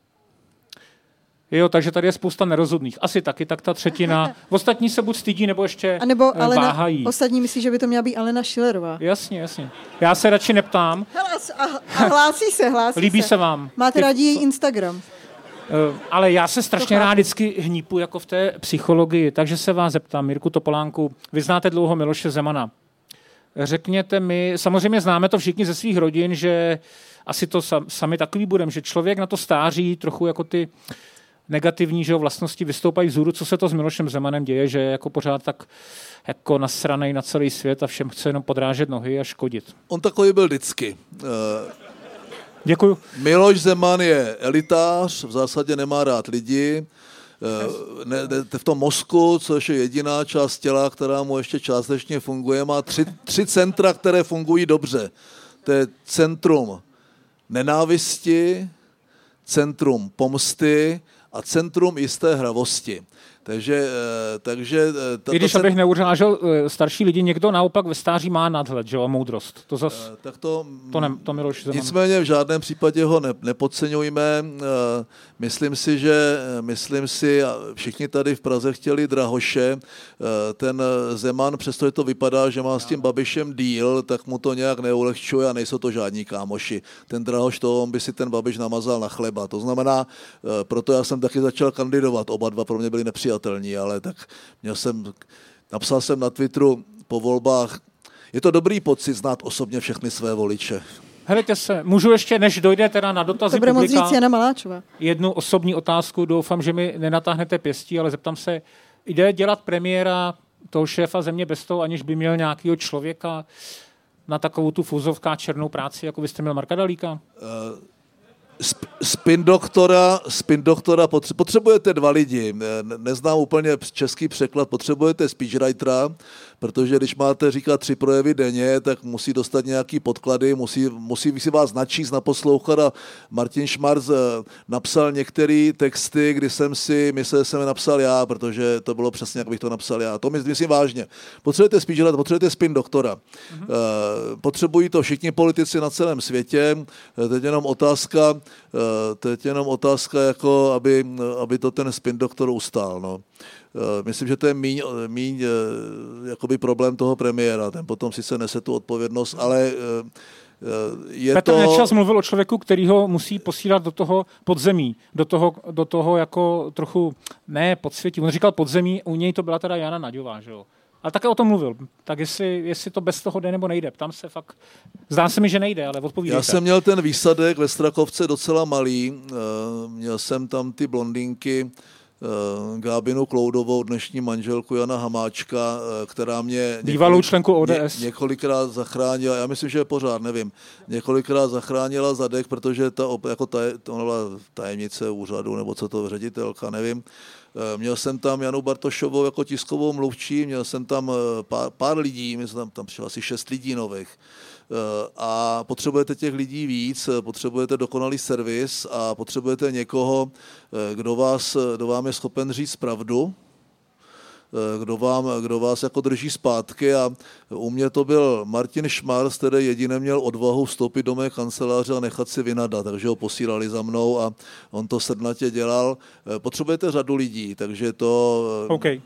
Jo, takže tady je spousta nerozhodných. Asi taky, tak ta třetina. Ostatní se buď stydí, nebo ještě a nebo Alena, váhají. Ostatní myslí, že by to měla být Alena Schillerová. Jasně, jasně. Já se radši neptám. A, a hlásí se, hlásí Líbí se. se vám. Máte rádi její Instagram. Uh, ale já se strašně rád vždycky hnípu jako v té psychologii, takže se vás zeptám, Mirku Topolánku, vy znáte dlouho Miloše Zemana. Řekněte mi, samozřejmě známe to všichni ze svých rodin, že asi to sami takový budeme, že člověk na to stáří trochu jako ty negativní, že vlastnosti vystoupají vzhůru. Co se to s Milošem Zemanem děje, že je jako pořád tak jako nasranej na celý svět a všem chce jenom podrážet nohy a škodit. On takový byl vždycky. Děkuju. Miloš Zeman je elitář, v zásadě nemá rád lidi. Ne, ne, v tom mozku, což je jediná část těla, která mu ještě částečně funguje, má tři, tři centra, které fungují dobře. To je centrum nenávisti, centrum pomsty a centrum jisté hravosti. Takže, takže I když abych neurážel starší lidi, někdo naopak ve stáří má nadhled, že jo, moudrost. To zas, tak to, to, ne, to Miloš Zeman. Nicméně v žádném případě ho ne, nepodceňujme. Myslím si, že myslím si, všichni tady v Praze chtěli Drahoše. Ten Zeman, přestože to vypadá, že má s tím Babišem deal, tak mu to nějak neulehčuje a nejsou to žádní kámoši. Ten Drahoš, to on by si ten Babiš namazal na chleba. To znamená, proto já jsem taky začal kandidovat. Oba dva pro mě byli nepřijatelní, ale tak měl jsem, napsal jsem na Twitteru po volbách, je to dobrý pocit znát osobně všechny své voliče. Helejte se, můžu ještě, než dojde teda na dotazy to bude publika, moc říct Jana Maláčová. Jednu osobní otázku, doufám, že mi nenatáhnete pěstí, ale zeptám se, jde dělat premiéra toho šéfa země bez toho, aniž by měl nějakého člověka na takovou tu fuzovká černou práci, jako byste měl Marka Dalíka? Uh... Spin doktora, spin doktora potřebujete dva lidi. Neznám úplně český překlad, potřebujete speechwritera, protože když máte říkat tři projevy denně, tak musí dostat nějaký podklady, musí, musí si vás načíst, naposlouchat a Martin Šmarc napsal některé texty, kdy jsem si myslel, že jsem je napsal já, protože to bylo přesně, jak bych to napsal já. To myslím vážně. Potřebujete speechwritera, potřebujete spin doktora. Mm-hmm. Potřebují to všichni politici na celém světě. Teď jenom otázka, teď jenom otázka, jako aby, aby to ten spin doktor ustál. No. Myslím, že to je míň, míň jakoby problém toho premiéra. Ten potom sice nese tu odpovědnost, ale je Petr to... Nečas mluvil o člověku, který ho musí posílat do toho podzemí, do toho, do toho jako trochu, ne podsvětí, on říkal podzemí, u něj to byla teda Jana Naďová, že jo. Ale také o tom mluvil. Tak jestli, jestli to bez toho jde nebo nejde. Ptám se fakt. Zdá se mi, že nejde, ale odpovídejte. Já jsem měl ten výsadek ve Strakovce docela malý. Měl jsem tam ty blondýnky, Gábinu Kloudovou, dnešní manželku Jana Hamáčka, která mě bývalou členku O D S ně, několikrát zachránila, já myslím, že pořád, nevím, několikrát zachránila zadek, protože ta, jako ta, to byla tajemnice úřadu, nebo co to, ředitelka, nevím. Měl jsem tam Janu Bartošovou jako tiskovou mluvčí, měl jsem tam pár, pár lidí, myslím, tam, tam přišlo asi šest lidí nových. A potřebujete těch lidí víc, potřebujete dokonalý servis a potřebujete někoho, kdo, vás, kdo vám je schopen říct pravdu, kdo, vám, kdo vás jako drží zpátky a u mě to byl Martin Šmarc, který jediný měl odvahu vstoupit do mé kanceláře a nechat si vynadat, takže ho posílali za mnou a on to srdnatě dělal. Potřebujete řadu lidí, takže to... Okay.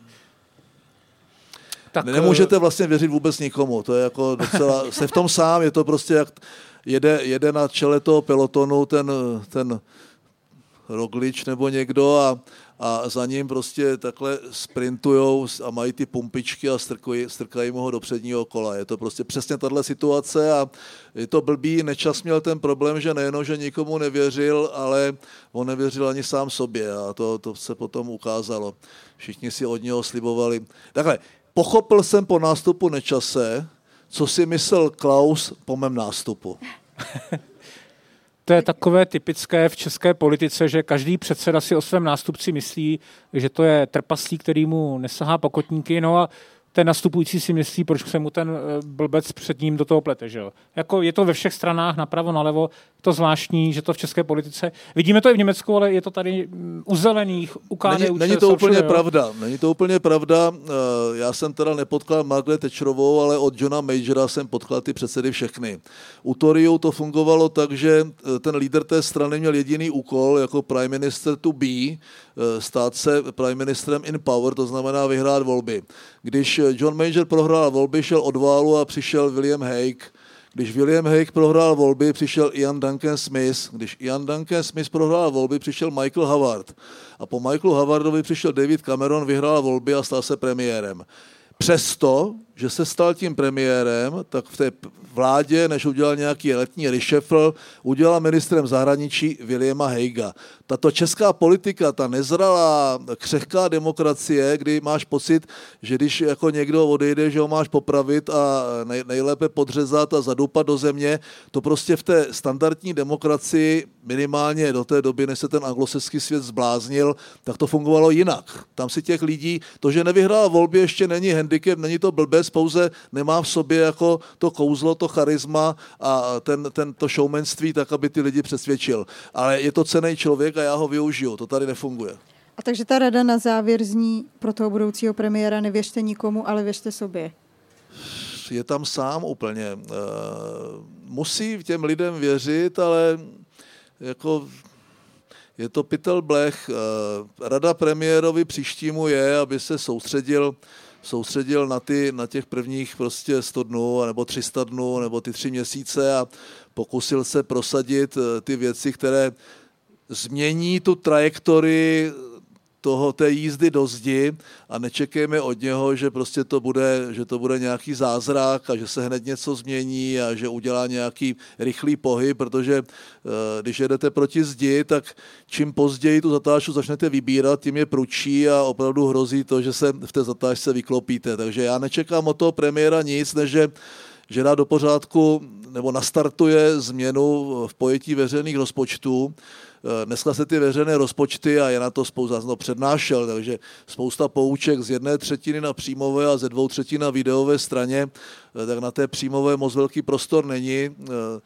Tak, nemůžete vlastně věřit vůbec nikomu, to je jako docela, jste v tom sám, je to prostě jak jede, jede na čele toho pelotonu ten, ten Roglič nebo někdo a, a za ním prostě takhle sprintujou a mají ty pumpičky a strkují, strkají mu ho do předního kola. Je to prostě přesně tahle situace a je to blbý. Nečas měl ten problém, že nejenom, že nikomu nevěřil, ale on nevěřil ani sám sobě a to, to se potom ukázalo. Všichni si od něho slibovali. Takhle, pochopil jsem po nástupu Nečase, co si myslel Klaus po mém nástupu. To je takové typické v české politice, že každý předseda si o svém nástupci myslí, že to je trpaslík, který mu nesahá pokotníky, no a ten nastupující si myslí, proč se mu ten blbec před ním do toho plete. Že jo? Jako je to ve všech stranách, napravo, nalevo, to zvláštní, že to v české politice. Vidíme to i v Německu, ale je to tady u zelených, u K D U. Není, není to úplně všude, pravda. Není to úplně pravda. Já jsem teda nepotkal Margaret Thatcherovou, ale od Johna Majora jsem potkal ty předsedy všechny. U Toryů to fungovalo tak, že ten lídr té strany měl jediný úkol jako prime minister to be, stát se prime ministerem in power, to znamená vyhrát volby. Když John Major prohrál volby, šel od válu a přišel William Hague. Když William Hague prohrál volby, přišel Ian Duncan Smith. Když Ian Duncan Smith prohrál volby, přišel Michael Howard. A po Michaelu Howardovi přišel David Cameron, vyhrál volby a stal se premiérem. Přesto, že se stal tím premiérem, tak v té vládě, než udělal nějaký letní reshuffle, udělal ministrem zahraničí Williama Hagea. Tato česká politika, ta nezralá, křehká demokracie, kdy máš pocit, že když jako někdo odejde, že ho máš popravit a nej, nejlépe podřezat a zadupat do země, to prostě v té standardní demokracii, minimálně do té doby, než se ten anglosaský svět zbláznil, tak to fungovalo jinak. Tam si těch lidí, to, že nevyhrál volby, ještě není handicap, není to blbec, pouze nemá v sobě jako to kouzlo, to charisma a ten, ten, to showmanství, tak aby ty lidi přesvědčil. Ale je to cenný člověk a já ho využiju. To tady nefunguje. A takže ta rada na závěr zní pro toho budoucího premiéra: nevěřte nikomu, ale věřte sobě. Je tam sám úplně. Musí těm lidem věřit, ale jako je to pytel blech. Rada premiérovi příštímu je, aby se soustředil, soustředil na, ty, na těch prvních prostě sto dnů, nebo tři sta dnů, nebo ty tři měsíce a pokusil se prosadit ty věci, které změní tu trajektorii toho, té jízdy do zdi a nečekejme od něho, že prostě to bude, že to bude nějaký zázrak a že se hned něco změní a že udělá nějaký rychlý pohyb, protože když jedete proti zdi, tak čím později tu zatáčku začnete vybírat, tím je prudší a opravdu hrozí to, že se v té zatáčce vyklopíte. Takže já nečekám od toho premiéra nic, než že, že dá do pořádku nebo nastartuje změnu v pojetí veřejných rozpočtů. Dneska se ty veřejné rozpočty, a je na to spousta, no, přednášel, takže spousta pouček z jedné třetiny na příjmové a ze dvou třetin na videové straně, tak na té příjmové moc velký prostor není,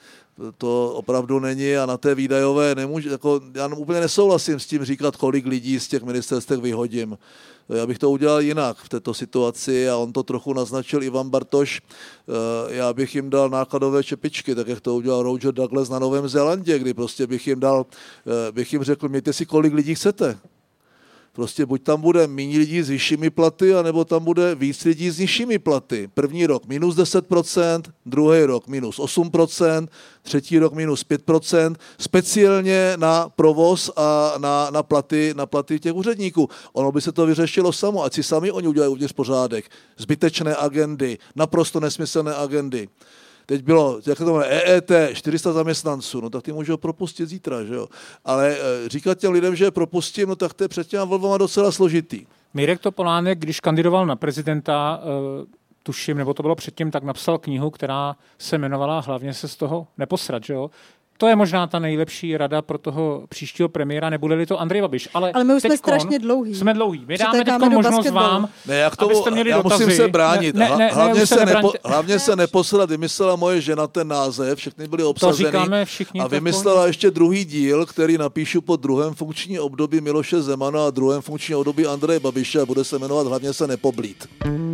to opravdu není, a na té výdajové nemůžu, jako, já úplně nesouhlasím s tím říkat, kolik lidí z těch ministerstvech vyhodím. Já bych to udělal jinak v této situaci a on to trochu naznačil Ivan Bartoš. Já bych jim dal nákladové čepičky, tak jak to udělal Roger Douglas na Novém Zélandě, kdy prostě bych jim dal, bych jim řekl, mějte si, kolik lidí chcete. Prostě buď tam bude méně lidí s vyššími platy, anebo tam bude víc lidí s nižšími platy. První rok minus deset procent, druhý rok minus osm procent, třetí rok minus pět procent, speciálně na provoz a na, na, platy, na platy těch úředníků. Ono by se to vyřešilo samo, ať si sami oni udělají uvnitř pořádek. Zbytečné agendy, naprosto nesmyslné agendy. Teď bylo, jak to je, E E T, čtyři sta zaměstnanců, no tak ty můžou propustit zítra, že jo. Ale e, říkat těm lidem, že je propustím, no tak to je před těma volbama docela složitý. Mirek Topolánek, když kandidoval na prezidenta, e, tuším, nebo to bylo předtím, tak napsal knihu, která se jmenovala Hlavně se z toho neposrat, že jo. To je možná ta nejlepší rada pro toho příštího premiéra, nebude-li to Andrej Babiš. Ale, ale my už jsme strašně dlouhý. Jsme dlouhý. My dáme teď možnost vám, ne, jak tomu, abyste měli já dotazy. musím se bránit. Ne, ne, ne, hlavně, ne, se se nepo, hlavně se neposlat, vymyslela moje žena ten název, všechny byly obsazený. A vymyslela ještě druhý díl, který napíšu po druhém funkčním období Miloše Zemana a druhém funkčním období Andreje Babiše a bude se jmenovat Hlavně se nepoblít.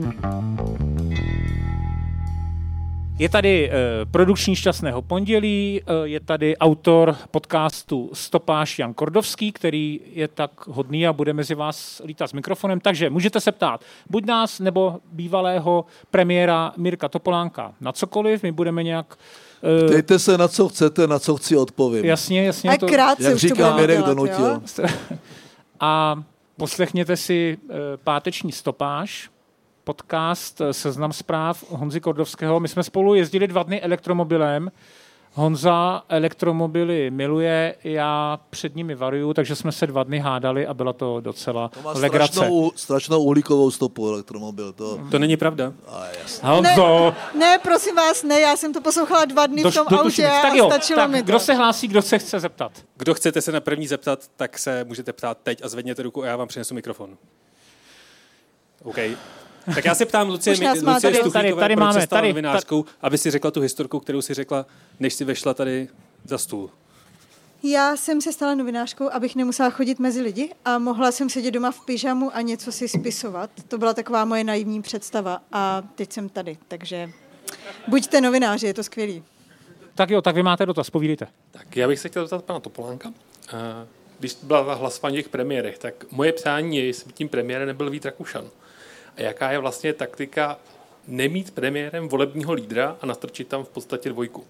Je tady uh, produkční Šťastného pondělí, uh, je tady autor podcastu Stopáž Jan Kordovský, který je tak hodný a bude mezi vás lítat s mikrofonem, takže můžete se ptát buď nás, nebo bývalého premiéra Mirka Topolánka na cokoliv, my budeme nějak... Uh, Ptejte se, na co chcete, na co chci odpovím. Jasně, jasně. A to, krátce jak už říká to Mirek, dělat, donutil. A poslechněte si uh, páteční Stopáž, podcast Seznam zpráv Honzy Kordovského. My jsme spolu jezdili dva dny elektromobilem. Honza elektromobily miluje, já před nimi varuju, takže jsme se dva dny hádali a byla to docela to má legrace. Strašnou, strašnou uhlíkovou stopu elektromobil. To, to není pravda. A jasně. Honzo! Ne, ne, prosím vás, ne, já jsem to poslouchala dva dny Do, v tom do, autě a tak jo, stačilo tak mi to. Kdo se hlásí, kdo se chce zeptat? Kdo chcete se na první zeptat, tak se můžete ptát teď a zvedněte ruku a já vám přinesu mikrofon. OK. Tak já se ptám Lucie, Lucie Stuchlíkové, tady, tady proč máme, se stala tady, novinářkou, aby si řekla tu historku, kterou si řekla, než si vešla tady za stůl. Já jsem se stala novinářkou, abych nemusela chodit mezi lidi a mohla jsem sedět doma v pyžamu a něco si spisovat. To byla taková moje naivní představa a teď jsem tady, takže buďte novináři, je to skvělý. Tak jo, tak vy máte dotaz, povídejte. Tak já bych se chtěl zeptat pana Topolánka. Když byla hlasování těch premiérech, tak moje přání je, jestli by tím premiérem nebyl Vít Rakušan. A jaká je vlastně taktika nemít premiérem volebního lídra a nastrčit tam v podstatě dvojku?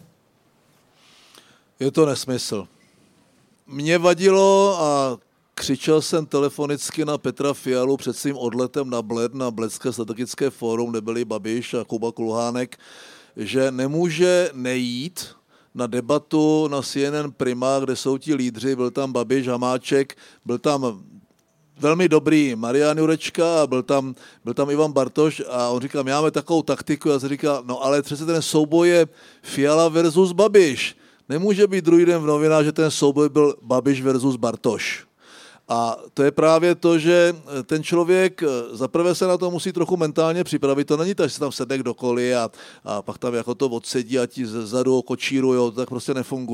Je to nesmysl. Mě vadilo a křičel jsem telefonicky na Petra Fialu před svým odletem na Bled, na Bledské strategické fórum, kde byli Babiš a Kuba Kulhánek, že nemůže nejít na debatu na C N N Prima, kde jsou ti lídři, byl tam Babiš, Hamáček, byl tam velmi dobrý Marian Jurečka a byl tam, byl tam Ivan Bartoš a on říkal, my máme takovou taktiku, já jsem říkal, no ale přece ten souboj je Fiala versus Babiš. Nemůže být druhý den v novinách, že ten souboj byl Babiš versus Bartoš. A to je právě to, že ten člověk zaprvé se na to musí trochu mentálně připravit. To není tak, že se tam sedne kdokoliv a, a pak tam jako to odsedí a ti zezadu kočírujou, to tak prostě nefunguje.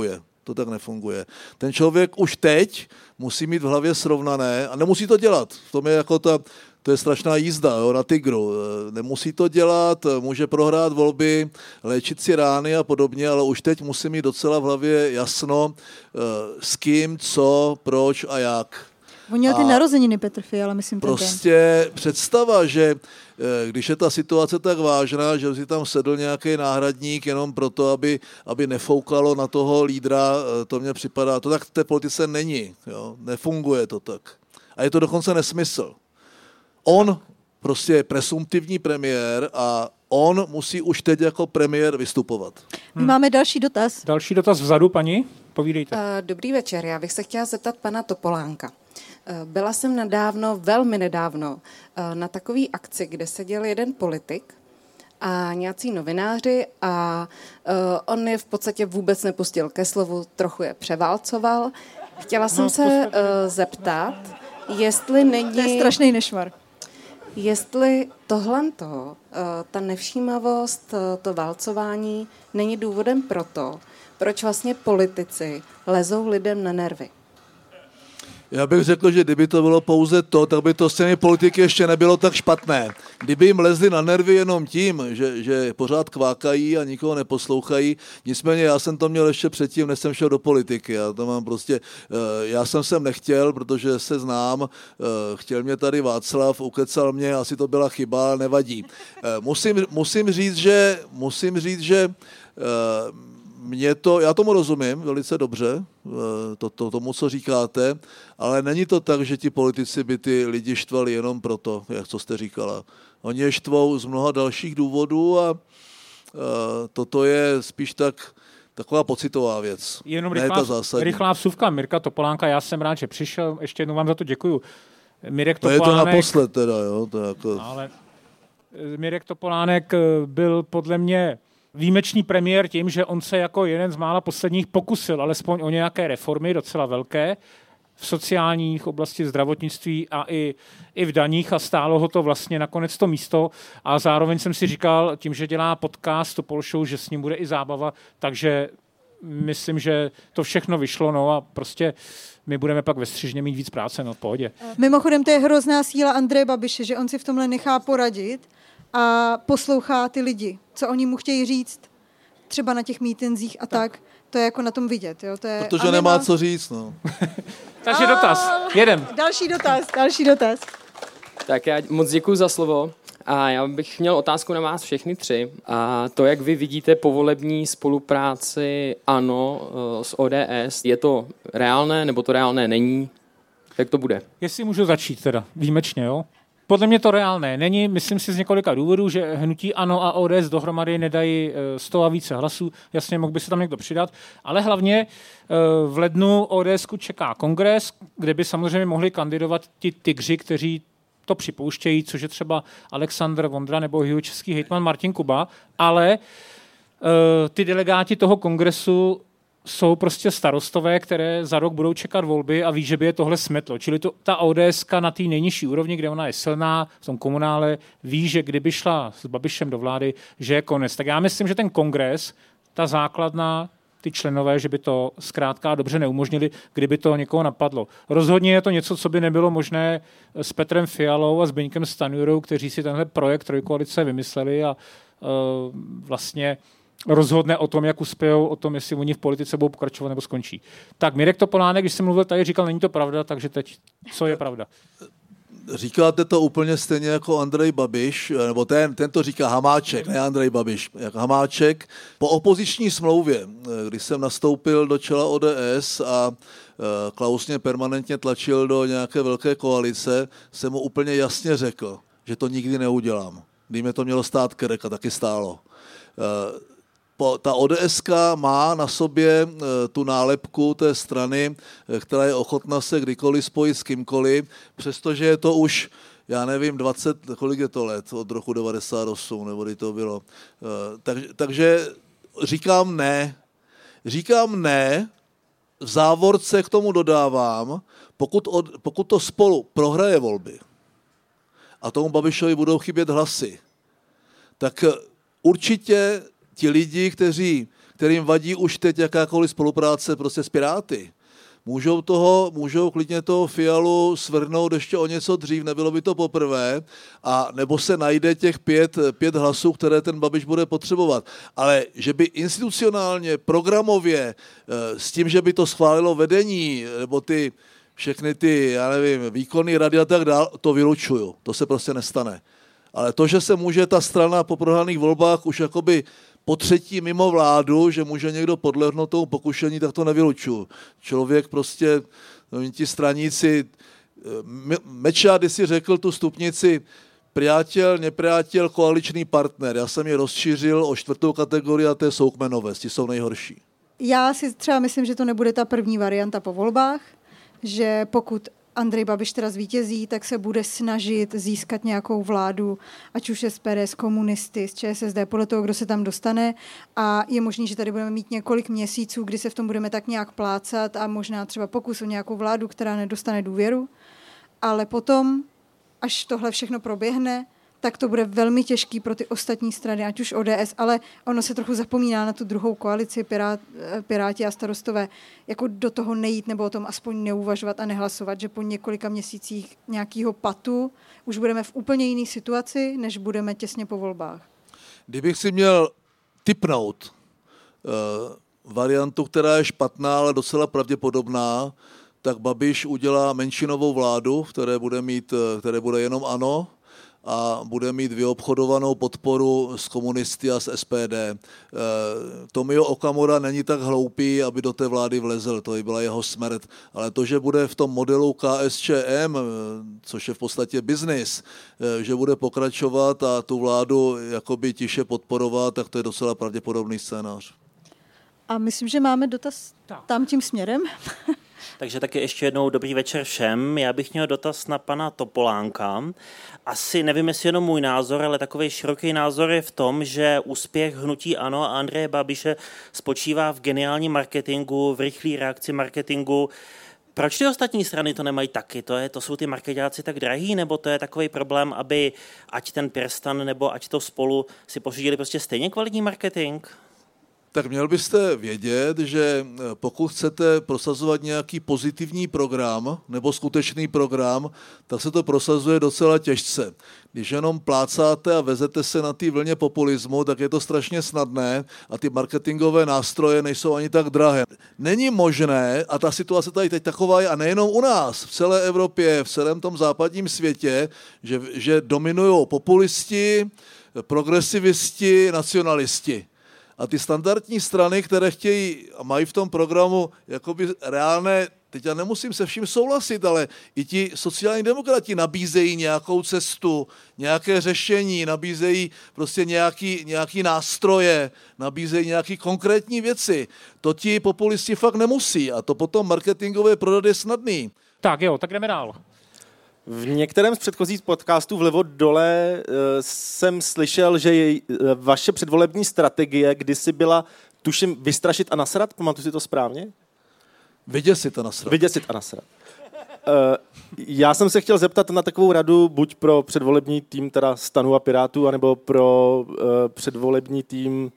To tak nefunguje. Ten člověk už teď musí mít v hlavě srovnané a nemusí to dělat. V tom je jako ta, to je strašná jízda, jo, na tygru. Nemusí to dělat, může prohrát volby, léčit si rány a podobně, ale už teď musí mít docela v hlavě jasno, s kým, co, proč a jak. On měl ty narozeniny, Petr Fiala, myslím. Prostě ten představa, že když je ta situace tak vážná, že si tam sedl nějaký náhradník jenom proto, aby, aby nefoukalo na toho lídra, to mně připadá, to tak v té politice není, jo? Nefunguje to tak. A je to dokonce nesmysl. On prostě je presumptivní premiér a on musí už teď jako premiér vystupovat. Hmm. Máme další dotaz. Další dotaz vzadu, paní, povídejte. Uh, dobrý večer, já bych se chtěla zeptat pana Topolánka. Byla jsem nedávno, velmi nedávno, na takové akci, kde seděl jeden politik a nějací novináři a on je v podstatě vůbec nepustil ke slovu, trochu je převálcoval. Chtěla jsem no, se zeptat, jestli není... To je strašný nešvar. Jestli tohle, ta nevšímavost, to válcování není důvodem pro to, proč vlastně politici lezou lidem na nervy. Já bych řekl, že kdyby to bylo pouze to, tak by to s těmi politiky ještě nebylo tak špatné. Kdyby jim lezli na nervy jenom tím, že, že pořád kvákají a nikoho neposlouchají. Nicméně já jsem to měl ještě předtím, než jsem šel do politiky. Já to mám prostě, já jsem sem nechtěl, protože se znám, chtěl mě tady Václav, ukecal mě, asi to byla chyba, ale nevadí. Musím, musím říct, že, musím říct, že Mě to, já tomu rozumím velice dobře, to, to, tomu, co říkáte, ale není to tak, že ti politici by ty lidi štvali jenom proto, jak co jste říkala. Oni je štvou z mnoha dalších důvodů a, a toto je spíš tak taková pocitová věc. Jenom rychlá, rychlá vsuvka Mirka Topolánka, já jsem rád, že přišel, ještě jednou vám za to děkuju. Mirek Topolánek, to je to naposled teda, jo. To jako... Ale Mirek Topolánek byl podle mě výjimečný premiér tím, že on se jako jeden z mála posledních pokusil alespoň o nějaké reformy docela velké v sociálních oblasti zdravotnictví a i, i v daních a stálo ho to vlastně nakonec to místo a zároveň jsem si říkal, tím, že dělá podcast Topol Show, že s ním bude i zábava, takže myslím, že to všechno vyšlo, no a prostě my budeme pak ve Střižně mít víc práce, no v pohodě. Mimochodem to je hrozná síla Andreje Babiše, že on si v tomhle nechá poradit a poslouchá ty lidi, co oni mu chtějí říct, třeba na těch mítinzích a tak. tak. To je jako na tom vidět. Jo? To je, protože nemá, nemá co říct. No. Takže dotaz. Jedem. Další dotaz, další dotaz. Tak já moc děkuji za slovo. A já bych měl otázku na vás všechny tři. A to, jak vy vidíte povolební spolupráci ANO s O D S, je to reálné, nebo to reálné není? Jak to bude? Jestli můžu začít teda, výjimečně, jo? Podle mě to reálné není, myslím si z několika důvodů, že hnutí ANO a O D S dohromady nedají sto a více hlasů, jasně mohl by se tam někdo přidat, ale hlavně v lednu ODSku čeká kongres, kde by samozřejmě mohli kandidovat ti tygři, kteří to připouštějí, což je třeba Alexandr Vondra nebo jihočeský hejtman Martin Kuba, ale ty delegáti toho kongresu jsou prostě starostové, které za rok budou čekat volby a ví, že by je tohle smetlo. Čili to, ta ODSka na té nejnižší úrovni, kde ona je silná, v tom komunále, ví, že kdyby šla s Babišem do vlády, že je konec. Tak já myslím, že ten kongres, ta základna, ty členové, že by to zkrátka dobře neumožnili, kdyby to někoho napadlo. Rozhodně je to něco, co by nebylo možné s Petrem Fialou a s Zbyňkem Stanjurou, kteří si tenhle projekt trojkoalice vymysleli a uh, vlastně rozhodne o tom, jak uspějou, o tom, jestli oni v politice budou pokračovat nebo skončí. Tak Mirek Topolánek, když jsem mluvil tady, říkal, není to pravda, takže teď, co je pravda? Říkáte to úplně stejně jako Andrej Babiš, nebo ten, ten to říká Hamáček, ne Andrej Babiš, jak Hamáček. Po opoziční smlouvě, když jsem nastoupil do čela O D S a Klaus mě permanentně tlačil do nějaké velké koalice, jsem mu úplně jasně řekl, že to nikdy neudělám. Když mě to mělo stát krk a taky stálo. Ta ODSka má na sobě tu nálepku té strany, která je ochotna se kdykoliv spojit s kýmkoliv, přestože je to už, já nevím, dvacet, kolik je to let, od roku devadesát osm, nebo kdy to bylo. Tak, takže říkám ne. Říkám ne, v závorce k tomu dodávám, pokud, od, pokud to spolu prohraje volby a tomu Babišovi budou chybět hlasy, tak určitě ti lidi, kteří, kterým vadí už teď jakákoliv spolupráce prostě s Piráty. Můžou, toho, můžou klidně toho Fialu svrhnout ještě o něco dřív, nebylo by to poprvé, a nebo se najde těch pět, pět hlasů, které ten Babiš bude potřebovat. Ale že by institucionálně, programově, s tím, že by to schválilo vedení, nebo ty všechny ty, já nevím, výkonný rady a tak dál, to vylučuju. To se prostě nestane. Ale to, že se může ta strana po prohraných volbách už jakoby po třetí mimo vládu, že může někdo podlehnout tomu pokušení, tak to nevylučuju. Člověk prostě, no, ti straníci, Meča, když si řekl tu stupnici priateľ, nepriateľ, koaličný partner. Já jsem je rozšířil o čtvrtou kategorii a to je soukmenové, ti jsou nejhorší. Já si třeba myslím, že to nebude ta první varianta po volbách, že pokud Andrej Babiš teda zvítězí, tak se bude snažit získat nějakou vládu, ať už S P D, s komunisty, s Č S S D, podle toho, kdo se tam dostane. A je možné, že tady budeme mít několik měsíců, kdy se v tom budeme tak nějak plácat a možná třeba pokus o nějakou vládu, která nedostane důvěru. Ale potom, až tohle všechno proběhne, tak to bude velmi těžký pro ty ostatní strany, ať už O D S, ale ono se trochu zapomíná na tu druhou koalici, Pirát, Piráti a Starostové, jako do toho nejít nebo o tom aspoň neuvažovat a nehlasovat, že po několika měsících nějakého patu už budeme v úplně jiné situaci, než budeme těsně po volbách. Kdybych si měl tipnout uh, variantu, která je špatná, ale docela pravděpodobná, tak Babiš udělá menšinovou vládu, v které bude mít, které bude jenom ANO, a bude mít vyobchodovanou podporu s komunisty a s S P D. E, Tomio Okamura není tak hloupý, aby do té vlády vlezl, to by byla jeho smrt, ale to, že bude v tom modelu K S Č M, což je v podstatě biznis, e, že bude pokračovat a tu vládu jakoby tiše podporovat, tak to je docela pravděpodobný scénář. A myslím, že máme dotaz tam tím směrem. Takže taky ještě jednou dobrý večer všem. Já bych měl dotaz na pana Topolánka. Asi nevím, jestli jenom můj názor, ale takový široký názor je v tom, že úspěch hnutí ANO a Andreje Babiše spočívá v geniálním marketingu, v rychlé reakci marketingu. Proč ty ostatní strany to nemají taky? To, je, to jsou ty marketáci tak drahý, nebo to je takový problém, aby ať ten PirSTAN nebo ať to Spolu si pořídili prostě stejně kvalitní marketing? Tak měl byste vědět, že pokud chcete prosazovat nějaký pozitivní program nebo skutečný program, tak se to prosazuje docela těžce. Když jenom plácáte a vezete se na té vlně populismu, tak je to strašně snadné a ty marketingové nástroje nejsou ani tak drahé. Není možné, a ta situace tady teď taková je, a nejenom u nás, v celé Evropě, v celém tom západním světě, že, že dominují populisti, progresivisti, nacionalisti. A ty standardní strany, které chtějí a mají v tom programu jakoby reálné, teď já nemusím se vším souhlasit, ale i ti sociální demokrati nabízejí nějakou cestu, nějaké řešení, nabízejí prostě nějaký, nějaký nástroje, nabízejí nějaké konkrétní věci. To ti populisti fakt nemusí a to potom marketingové prodat je snadný. Tak jo, tak jdeme dál. V některém z předchozích podcastů vlevo dole jsem slyšel, že je vaše předvolební strategie kdysi byla, tuším, vystrašit a nasrat, pamatuju si to správně? Vyděsit a nasrat. Vyděsit a nasrat. Já jsem se chtěl zeptat na takovou radu, buď pro předvolební tým teda Stanu a Pirátů, anebo pro předvolební tým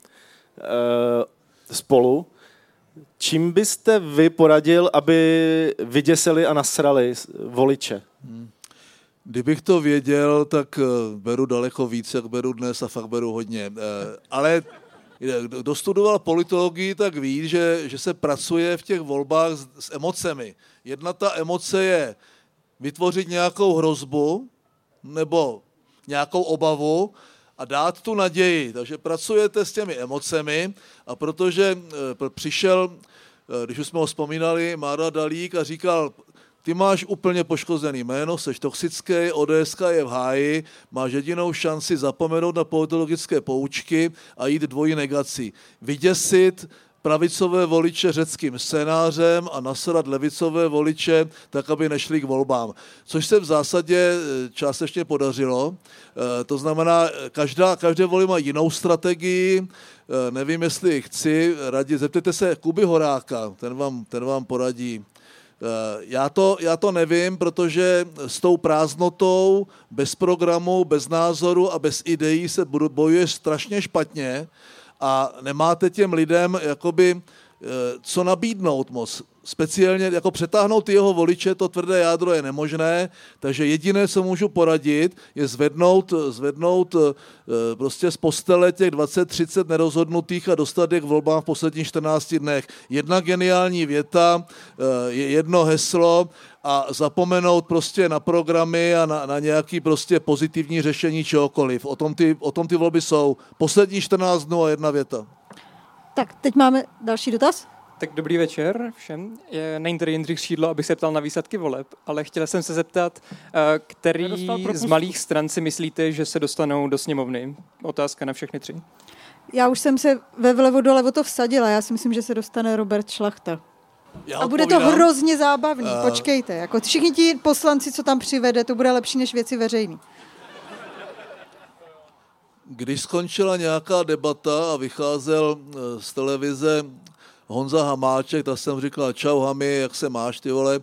Spolu. Čím byste vy poradil, aby vyděsili a nasrali voliče? Hmm. Kdybych to věděl, tak beru daleko víc, jak beru dnes a fakt beru hodně. Ale kdo studoval politologii, tak ví, že, že se pracuje v těch volbách s, s emocemi. Jedna ta emoce je vytvořit nějakou hrozbu nebo nějakou obavu a dát tu naději. Takže pracujete s těmi emocemi a protože přišel, když už jsme ho vzpomínali, Mára Dalík a říkal, ty máš úplně poškozený jméno, seš toxický, O D S ka je v háji, máš jedinou šanci zapomenout na politologické poučky a jít dvojí negací. Vyděsit pravicové voliče řeckým scénářem a nasrat levicové voliče tak, aby nešli k volbám. Což se v zásadě částečně podařilo. To znamená, každá, každé voli má jinou strategii. Nevím, jestli chci radit. Zeptejte se Kuby Horáka, ten vám, ten vám poradí. Já to, já to nevím, protože s tou prázdnotou, bez programu, bez názoru a bez ideí se bojuje strašně špatně a nemáte těm lidem jakoby co nabídnout moc. Speciálně jako přetáhnout jeho voliče, to tvrdé jádro je nemožné, takže jediné, co můžu poradit, je zvednout, zvednout prostě z postele těch dvacet třicet nerozhodnutých a dostat je k volbám v posledních čtrnácti dnech. Jedna geniální věta, jedno heslo a zapomenout prostě na programy a na, na nějaký prostě pozitivní řešení čehokoliv. O tom ty, o tom ty volby jsou. Poslední čtrnáct dnů a jedna věta. Tak, teď máme další dotaz. Tak dobrý večer všem. Není tady Jindřich Šídlo, abych se ptal na výsledky voleb, ale chtěla jsem se zeptat, který z malých stran si myslíte, že se dostanou do sněmovny? Otázka na všechny tři. Já už jsem se ve vlevo dolevo to vsadila. Já si myslím, že se dostane Robert Šlachta. Já a bude to hrozně zábavný. Uh... Počkejte. Jako všichni ti poslanci, co tam přivede, to bude lepší než Věci veřejný. Když skončila nějaká debata a vycházel z televize Honza Hamáček, tak jsem říkal, čau Hami, jak se máš, ty vole.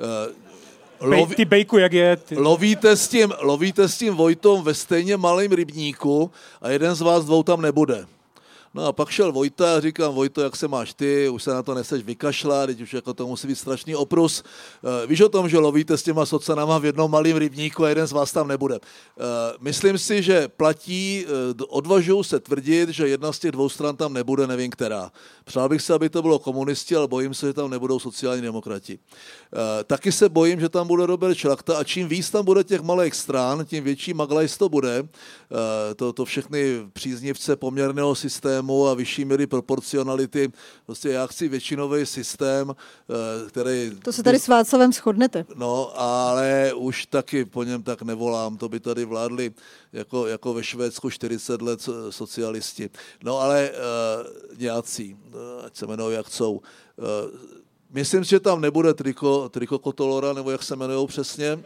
Loví, ty bejku, jak je. Ty. Lovíte, s tím, lovíte s tím Vojtom ve stejně malém rybníku a jeden z vás dvou tam nebude. No a pak šel Vojta a říkám, Vojto, jak se máš ty, už se na to neseš vykašlat, teď už jako to musí být strašný oprus. Uh, víš o tom, že lovíte s těma socanama v jednom malém rybníku a jeden z vás tam nebude. Uh, myslím si, že platí, uh, odvažuji se tvrdit, že jedna z těch dvou stran tam nebude, nevím která. Přál bych se, aby to bylo komunisti, ale bojím se, že tam nebudou sociální demokrati. Uh, taky se bojím, že tam bude Robert Šlachta a čím víc tam bude těch malých stran, tím větší maglajs to bude. Uh, to, to všechny příznivce poměrného systému a vyšší míry proporcionality. Prostě já chci většinový systém, který... To se tady s Václavem shodnete. No, ale už taky po něm tak nevolám. To by tady vládli jako, jako ve Švédsku čtyřicet let socialisti. No, ale uh, nějací, ať se jmenují jak jsou. Uh, myslím, že tam nebude triko, triko Kotolora, nebo jak se jmenujou přesně.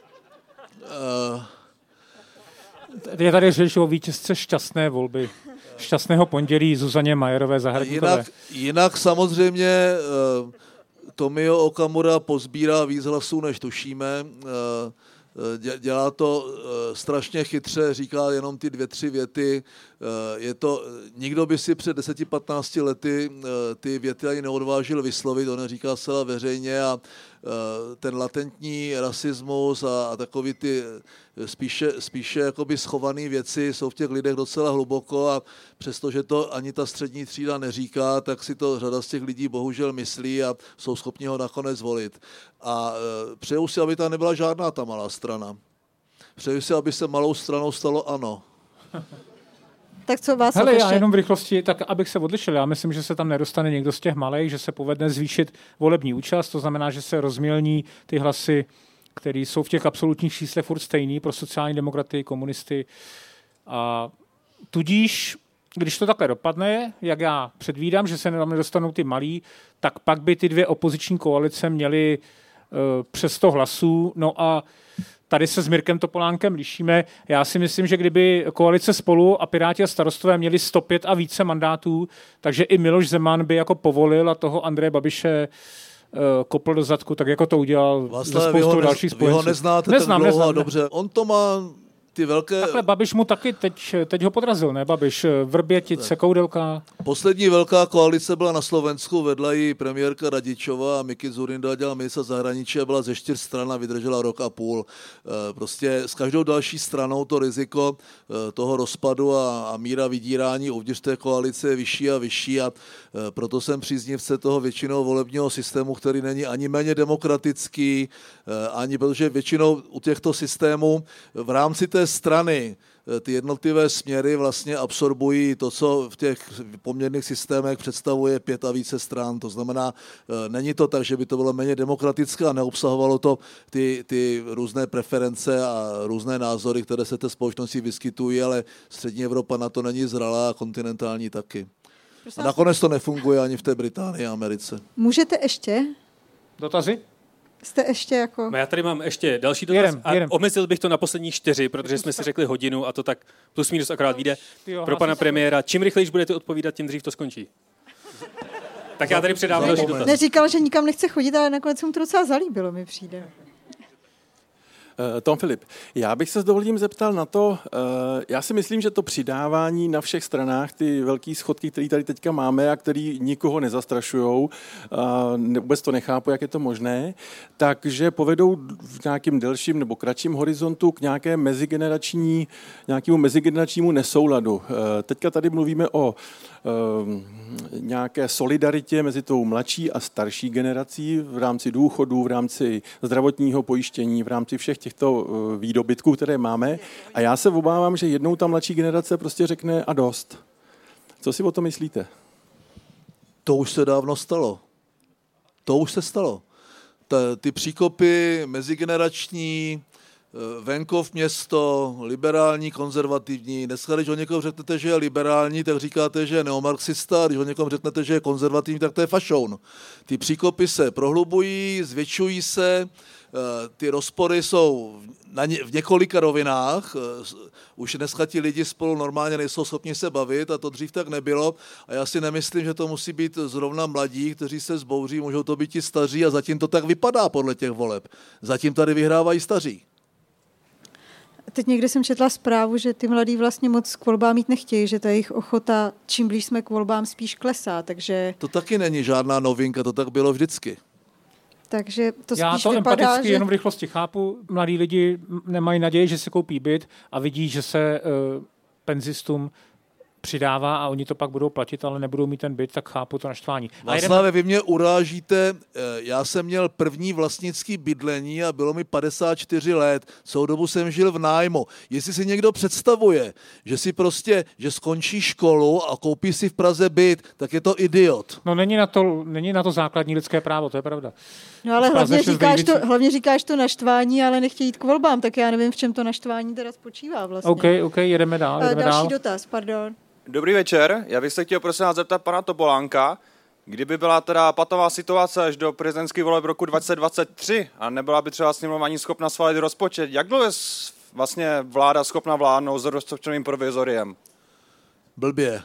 Uh, Je tady řeč o vítězce šťastné volby. Šťastného pondělí Zuzaně Majerové Zahradníkové. Jinak, jinak samozřejmě uh, Tomio Okamura pozbírá víc hlasů, než tušíme. Uh, dělá to uh, strašně chytře, říká jenom ty dvě, tři věty. Uh, je to, nikdo by si před deseti patnácti lety uh, ty věty ani neodvážil vyslovit, on říká zcela veřejně a uh, ten latentní rasismus a, a takový ty spíše, spíše jakoby schované věci jsou v těch lidech docela hluboko a přestože to ani ta střední třída neříká, tak si to řada z těch lidí bohužel myslí a jsou schopni ho nakonec volit. A uh, přeju si, aby tam nebyla žádná ta malá strana. Přeju si, aby se malou stranou stalo ANO. Tak co vás Hele, ještě? já jenom v rychlosti, tak abych se odlišil, já myslím, že se tam nedostane někdo z těch malých, že se povedne zvýšit volební účast, to znamená, že se rozmělní ty hlasy, které jsou v těch absolutních číslech furt stejný pro sociální demokraty, komunisty. A tudíž, když to takhle dopadne, jak já předvídám, že se tam nedostanou ty malí, tak pak by ty dvě opoziční koalice měly uh, přes sto hlasů. No a tady se s Mirkem Topolánkem lišíme. Já si myslím, že kdyby koalice Spolu a Piráti a Starostové měli sto pět a více mandátů, takže i Miloš Zeman by jako povolil a toho Andreje Babiše uh, kopl do zadku, tak jako to udělal ze spoustou dalších spojenců. Vy ho neznáte neznám, tak dlouho neznám, a dobře. On to má ty velké... Takhle Babiš mu taky teď, teď ho podrazil, ne Babiš? Vrbětice, Koudelka. Poslední velká koalice byla na Slovensku, vedla ji premiérka Radičová a Miki Dzurinda dělal ministra zahraničí a byla ze čtyř stran a vydržela rok a půl. Prostě s každou další stranou to riziko toho rozpadu a, a míra vydírání uvnitř té koalice je vyšší a vyšší a proto jsem příznivce toho většinou volebního systému, který není ani méně demokratický, ani protože většinou u těchto systémů v rámci té strany ty jednotlivé směry vlastně absorbují to, co v těch poměrných systémech představuje pět a více stran. To znamená, není to tak, že by to bylo méně demokratické a neobsahovalo to ty, ty různé preference a různé názory, které se té společnosti vyskytují, ale střední Evropa na to není zralá a kontinentální taky. A nakonec to nefunguje ani v té Británii a Americe. Můžete ještě? Dotazy? Jste ještě jako... No já tady mám ještě další dotaz jedem, a jedem. omezil bych to na poslední čtyři, protože jsme si řekli hodinu a to tak plus minus akorát vyjde. Pro pana premiéra. Čím rychleji budete odpovídat, tím dřív to skončí. Tak já tady předám další dotaz. Neříkal, že nikam nechce chodit, ale nakonec mu to docela zalíbilo, mi přijde. Tom Filip, já bych se s dovolením zeptal na to, já si myslím, že to přidávání na všech stranách, ty velké schodky, které tady teďka máme a který nikoho nezastrašujou, vůbec to nechápu, jak je to možné, takže povedou v nějakým delším nebo kratším horizontu k nějaké mezigenerační, nějakému mezigeneračnímu nesouladu. Teďka tady mluvíme o nějaké solidaritě mezi tou mladší a starší generací v rámci důchodů, v rámci zdravotního pojištění, v rámci všech těchto výdobytků, které máme. A já se obávám, že jednou ta mladší generace prostě řekne a dost. Co si o to myslíte? To už se dávno stalo. To už se stalo. Ta, ty příkopy mezigenerační, venkov, město, liberální, konzervativní. Dneska, když o někom řeknete, že je liberální, tak říkáte, že je neomarxista, když o někom řeknete, že je konzervativní, tak to je fašoun. Ty příkopy se prohlubují, zvětšují se, ty rozpory jsou na ně, v několika rovinách. Už dneska ti lidi spolu normálně nejsou schopni se bavit a to dřív tak nebylo. A já si nemyslím, že to musí být zrovna mladí, kteří se zbouří, můžou to být ti staří a zatím to tak vypadá podle těch voleb. Zatím tady vyhrávají staří. Teď někde jsem četla zprávu, že ty mladí vlastně moc k volbám mít nechtějí, že ta jejich ochota, čím blíž jsme k volbám, spíš klesá, takže... To taky není žádná novinka, to tak bylo vždycky. Takže to Já spíš to vypadá, empaticky že... jenom v rychlosti chápu. Mladí lidi nemají naději, že si koupí byt a vidí, že se uh, penzistům přidává a oni to pak budou platit, ale nebudou mít ten byt, tak chápu to naštvání. Václave, vy mě urážíte, já jsem měl první vlastnický bydlení a bylo mi padesát čtyři let, celou dobu jsem žil v nájmu. Jestli si někdo představuje, že si prostě, že skončí školu a koupí si v Praze byt, tak je to idiot. No není na to, není na to základní lidské právo, to je pravda. No ale hlavně říkáš, to, hlavně říkáš to naštvání, ale nechtějí jít k volbám, tak já nevím, v čem to naštvání teda spočívá vlastně. OK, OK, jedeme dál, jedeme Další dál. dotaz, pardon. Dobrý večer, já bych se chtěl prosím vás zeptat pana Topolánka, kdyby byla teda patová situace až do prezidentských voleb roku dvacet dvacet tři a nebyla by třeba sněmovna ani schopna schválit rozpočet, jak dlouho je vlastně vláda schopna vládnout s rozpočtovým provizoriem? Blbě.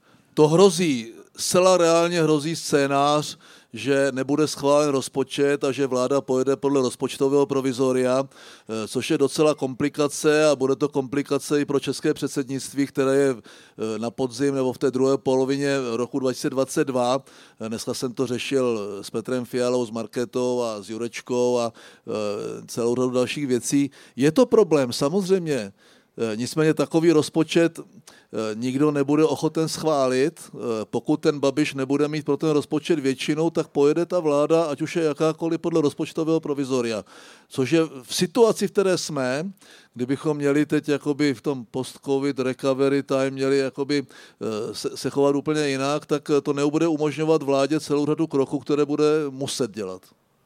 To hrozí, zcela reálně hrozí scénář, že nebude schválen rozpočet a že vláda pojede podle rozpočtového provizoria, což je docela komplikace a bude to komplikace i pro české předsednictví, které je na podzim nebo v té druhé polovině roku dva tisíce dvacet dva. Dneska jsem to řešil s Petrem Fialou, s Markétou a s Jurečkou a celou řadu dalších věcí. Je to problém, samozřejmě. Nicméně takový rozpočet nikdo nebude ochoten schválit. Pokud ten Babiš nebude mít pro ten rozpočet většinou, tak pojede ta vláda, ať už je jakákoliv podle rozpočtového provizoria. Což je v situaci, v které jsme, kdybychom měli teď jakoby v tom post-covid recovery time měli jakoby se, se chovat úplně jinak, tak to nebude umožňovat vládě celou řadu kroků, které bude muset dělat.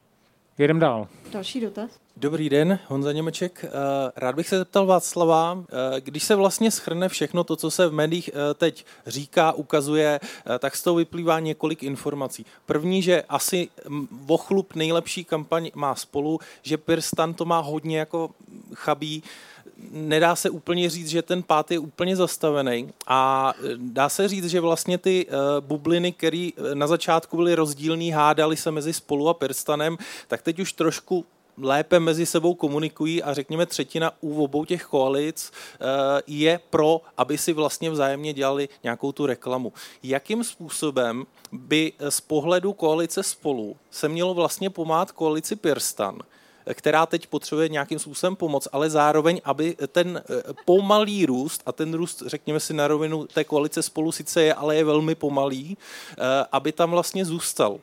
Jedem dál. Další dotaz. Dobrý den, Honza Němeček. Rád bych se zeptal Václava, když se vlastně shrne všechno to, co se v médiích teď říká, ukazuje, tak z toho vyplývá několik informací. První, že asi o chlup nejlepší kampaň má Spolu, že Pirstan to má hodně jako chabý, nedá se úplně říct, že ten pád je úplně zastavený a dá se říct, že vlastně ty uh, bubliny, které na začátku byly rozdílný, hádaly se mezi Spolu a Pirstanem, tak teď už trošku lépe mezi sebou komunikují a řekněme třetina u obou těch koalic uh, je pro, aby si vlastně vzájemně dělali nějakou tu reklamu. Jakým způsobem by z pohledu koalice Spolu se mělo vlastně pomáhat koalici Pirstan, která teď potřebuje nějakým způsobem pomoc, ale zároveň, aby ten pomalý růst, a ten růst, řekněme si na rovinu, té koalice Spolu sice je, ale je velmi pomalý, aby tam vlastně zůstal.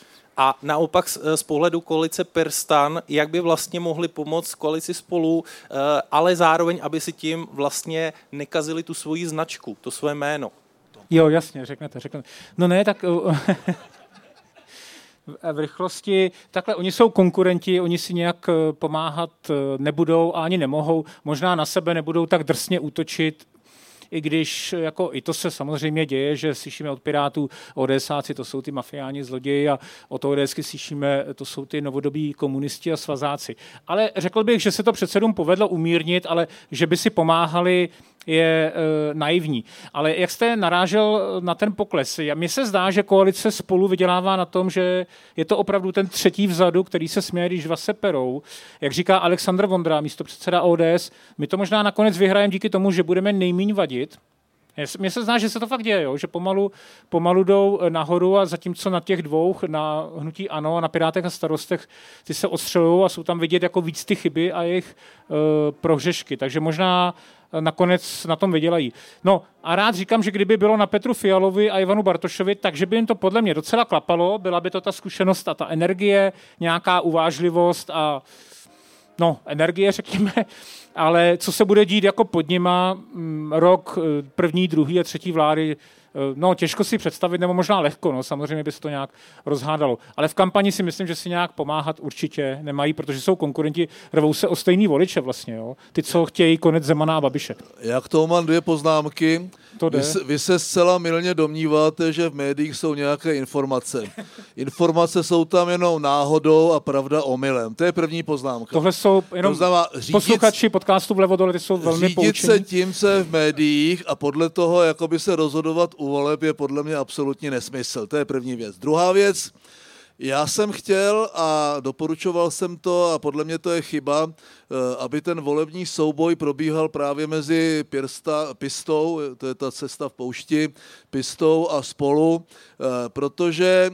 A naopak z pohledu koalice Pirstan, jak by vlastně mohli pomoct koalici Spolu, ale zároveň, aby si tím vlastně nekazili tu svoji značku, to své jméno. Jo, jasně, řeknete, řeknete. No ne, tak... v rychlosti. Takhle, oni jsou konkurenti, oni si nějak pomáhat nebudou a ani nemohou. Možná na sebe nebudou tak drsně útočit, i když jako i to se samozřejmě děje, že slyšíme od Pirátů ODSáci, to jsou ty mafiáni zloději a od ODSky slyšíme, to jsou ty novodobí komunisti a svazáci. Ale řekl bych, že se to předsedům povedlo umírnit, ale že by si pomáhali je e, naivní. Ale jak jste narážel na ten pokles, mně se zdá, že koalice Spolu vydělává na tom, že je to opravdu ten třetí vzadu, který se směje, když dva se perou. Jak říká Alexandr Vondra, místopředseda O D S, my to možná nakonec vyhrajeme díky tomu, že budeme nejmíň vadit. Mně se zdá, že se to fakt děje, jo? Že pomalu, pomalu jdou nahoru a zatímco na těch dvou, na hnutí ANO, na Pirátech a Starostech, ty se odstřelují a jsou tam vidět jako víc ty chyby a jejich uh, prohřešky. Takže možná nakonec na tom vydělají. No a rád říkám, že kdyby bylo na Petru Fialovi a Ivanu Bartošovi, takže by jim to podle mě docela klapalo, byla by to ta zkušenost a ta energie, nějaká uvážlivost a no, energie, řekněme, ale co se bude dít jako pod nima rok první, druhý a třetí vlády, no těžko si představit, nebo možná lehko, no samozřejmě by se to nějak rozhádalo. Ale v kampani si myslím, že si nějak pomáhat určitě nemají, protože jsou konkurenti, rvou se o stejný voliče vlastně, jo. Ty, co chtějí konec Zemana a Babiše. Já k tomu mám dvě poznámky. To jde. Vy, se, vy se zcela mylně domníváte, že v médiích jsou nějaké informace. Informace jsou tam jenom náhodou a pravda omylem. To je první poznámka. Tohle jsou jenom to znamená, řídit, posluchači podcastu Vlevo dole, ty jsou velmi řídit poučení. se tím, co je v médiích a podle toho jakoby se rozhodovat u voleb je podle mě absolutní nesmysl. To je první věc. Druhá věc, já jsem chtěl a doporučoval jsem to a podle mě to je chyba, aby ten volební souboj probíhal právě mezi Pirsta, Pistou, to je ta cesta v poušti, Pistou a Spolu, protože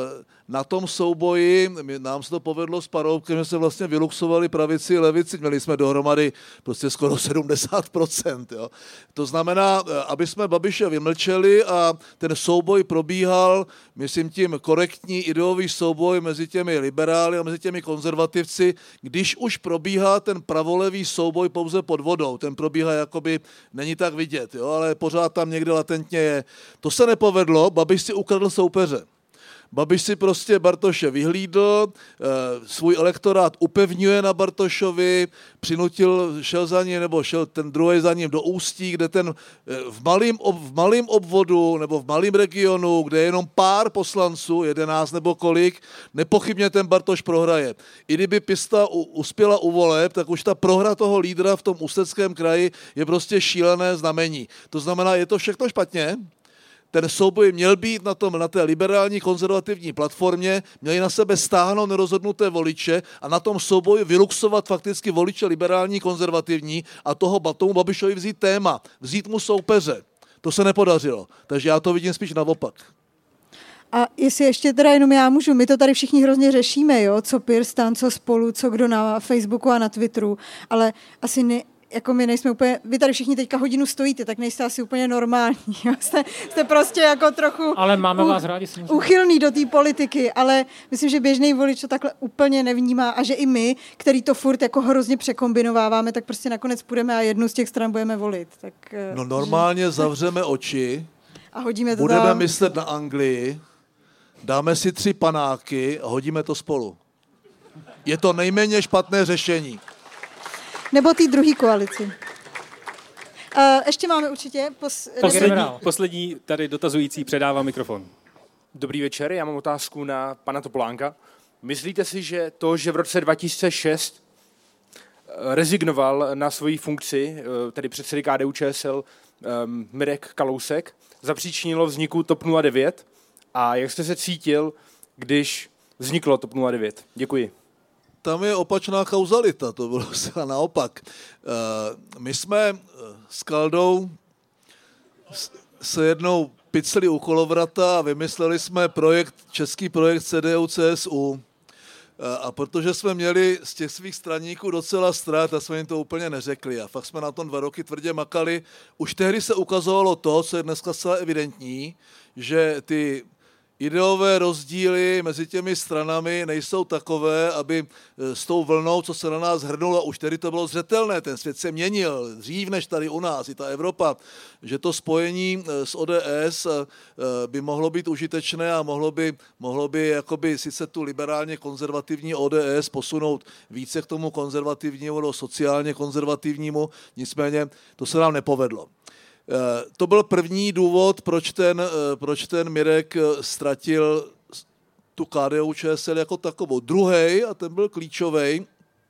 na tom souboji, nám se to povedlo s Paroubkem, že se vlastně vyluxovali pravici a levici, měli jsme dohromady prostě skoro sedmdesát procent. Jo. To znamená, aby jsme Babiše vymlčeli a ten souboj probíhal, myslím tím korektní ideový souboj mezi těmi liberály a mezi těmi konzervativci, když už probíhá ten pravolevý souboj pouze pod vodou, ten probíhá jakoby, není tak vidět, jo, ale pořád tam někde latentně je. To se nepovedlo, Babiš si ukradl soupeře. Babiš si prostě Bartoše vyhlídl, svůj elektorát upevňuje na Bartošovi, přinutil, šel za ním, nebo šel ten druhý za ním do Ústí, kde ten v malém v malým obvodu nebo v malém regionu, kde je jenom pár poslanců, jedenáct nebo kolik, nepochybně ten Bartoš prohraje. I kdyby Pista uspěla u voleb, tak už ta prohra toho lídra v tom Ústeckém kraji je prostě šílené znamení. To znamená, je to všechno špatně. Ten souboj měl být na, tom, na té liberální konzervativní platformě, měli na sebe stáhnout nerozhodnuté voliče a na tom souboji vyluxovat fakticky voliče liberální konzervativní a toho tomu Babišovi vzít téma, vzít mu soupeře. To se nepodařilo, takže já to vidím spíš naopak. A jestli ještě teda jenom já můžu, my to tady všichni hrozně řešíme, jo, co Pirstan, co Spolu, co kdo na Facebooku a na Twitteru, ale asi ne, jako my nejsme úplně, vy tady všichni teďka hodinu stojíte, tak nejste asi úplně normální. Jste, jste prostě jako trochu ale máme u, vás rádi, uchylný do té politiky, ale myslím, že běžný volič to takhle úplně nevnímá a že i my, který to furt jako hrozně překombinováváme, tak prostě nakonec půjdeme a jednu z těch stran budeme volit. Tak, no normálně že... zavřeme oči, a hodíme to budeme tam. myslet na Anglii, dáme si tři panáky a hodíme to Spolu. Je to nejméně špatné řešení. Nebo té druhé koalici. Uh, ještě máme určitě... Pos... Poslední, poslední tady dotazující předává mikrofon. Dobrý večer, já mám otázku na pana Topolánka. Myslíte si, že to, že v roce dva tisíce šest rezignoval na svoji funkci, tedy předsedy K D U Č S L um, Mirek Kalousek, zapříčinilo vzniku TOP nula devět? A jak jste se cítil, když vzniklo TOP nula devět? Děkuji. Tam je opačná kauzalita, to bylo zcela naopak. My jsme s Kaldou se jednou picli u kolovrata a vymysleli jsme projekt, český projekt C D U C S U. A protože jsme měli z těch svých straníků docela strach, a jsme jim to úplně neřekli. A fakt jsme na tom dva roky tvrdě makali. Už tehdy se ukazovalo to, co je dneska zcela evidentní, že ty ideové rozdíly mezi těmi stranami nejsou takové, aby s tou vlnou, co se na nás hrnulo, už tedy to bylo zřetelné, ten svět se měnil dřív než tady u nás, i ta Evropa, že to spojení s O D S by mohlo být užitečné a mohlo by, mohlo by jakoby sice tu liberálně konzervativní O D S posunout více k tomu konzervativnímu nebo sociálně konzervativnímu, nicméně to se nám nepovedlo. To byl první důvod, proč ten, proč ten Mirek ztratil tu K D U Č S L jako takovou. Druhý, a ten byl klíčový,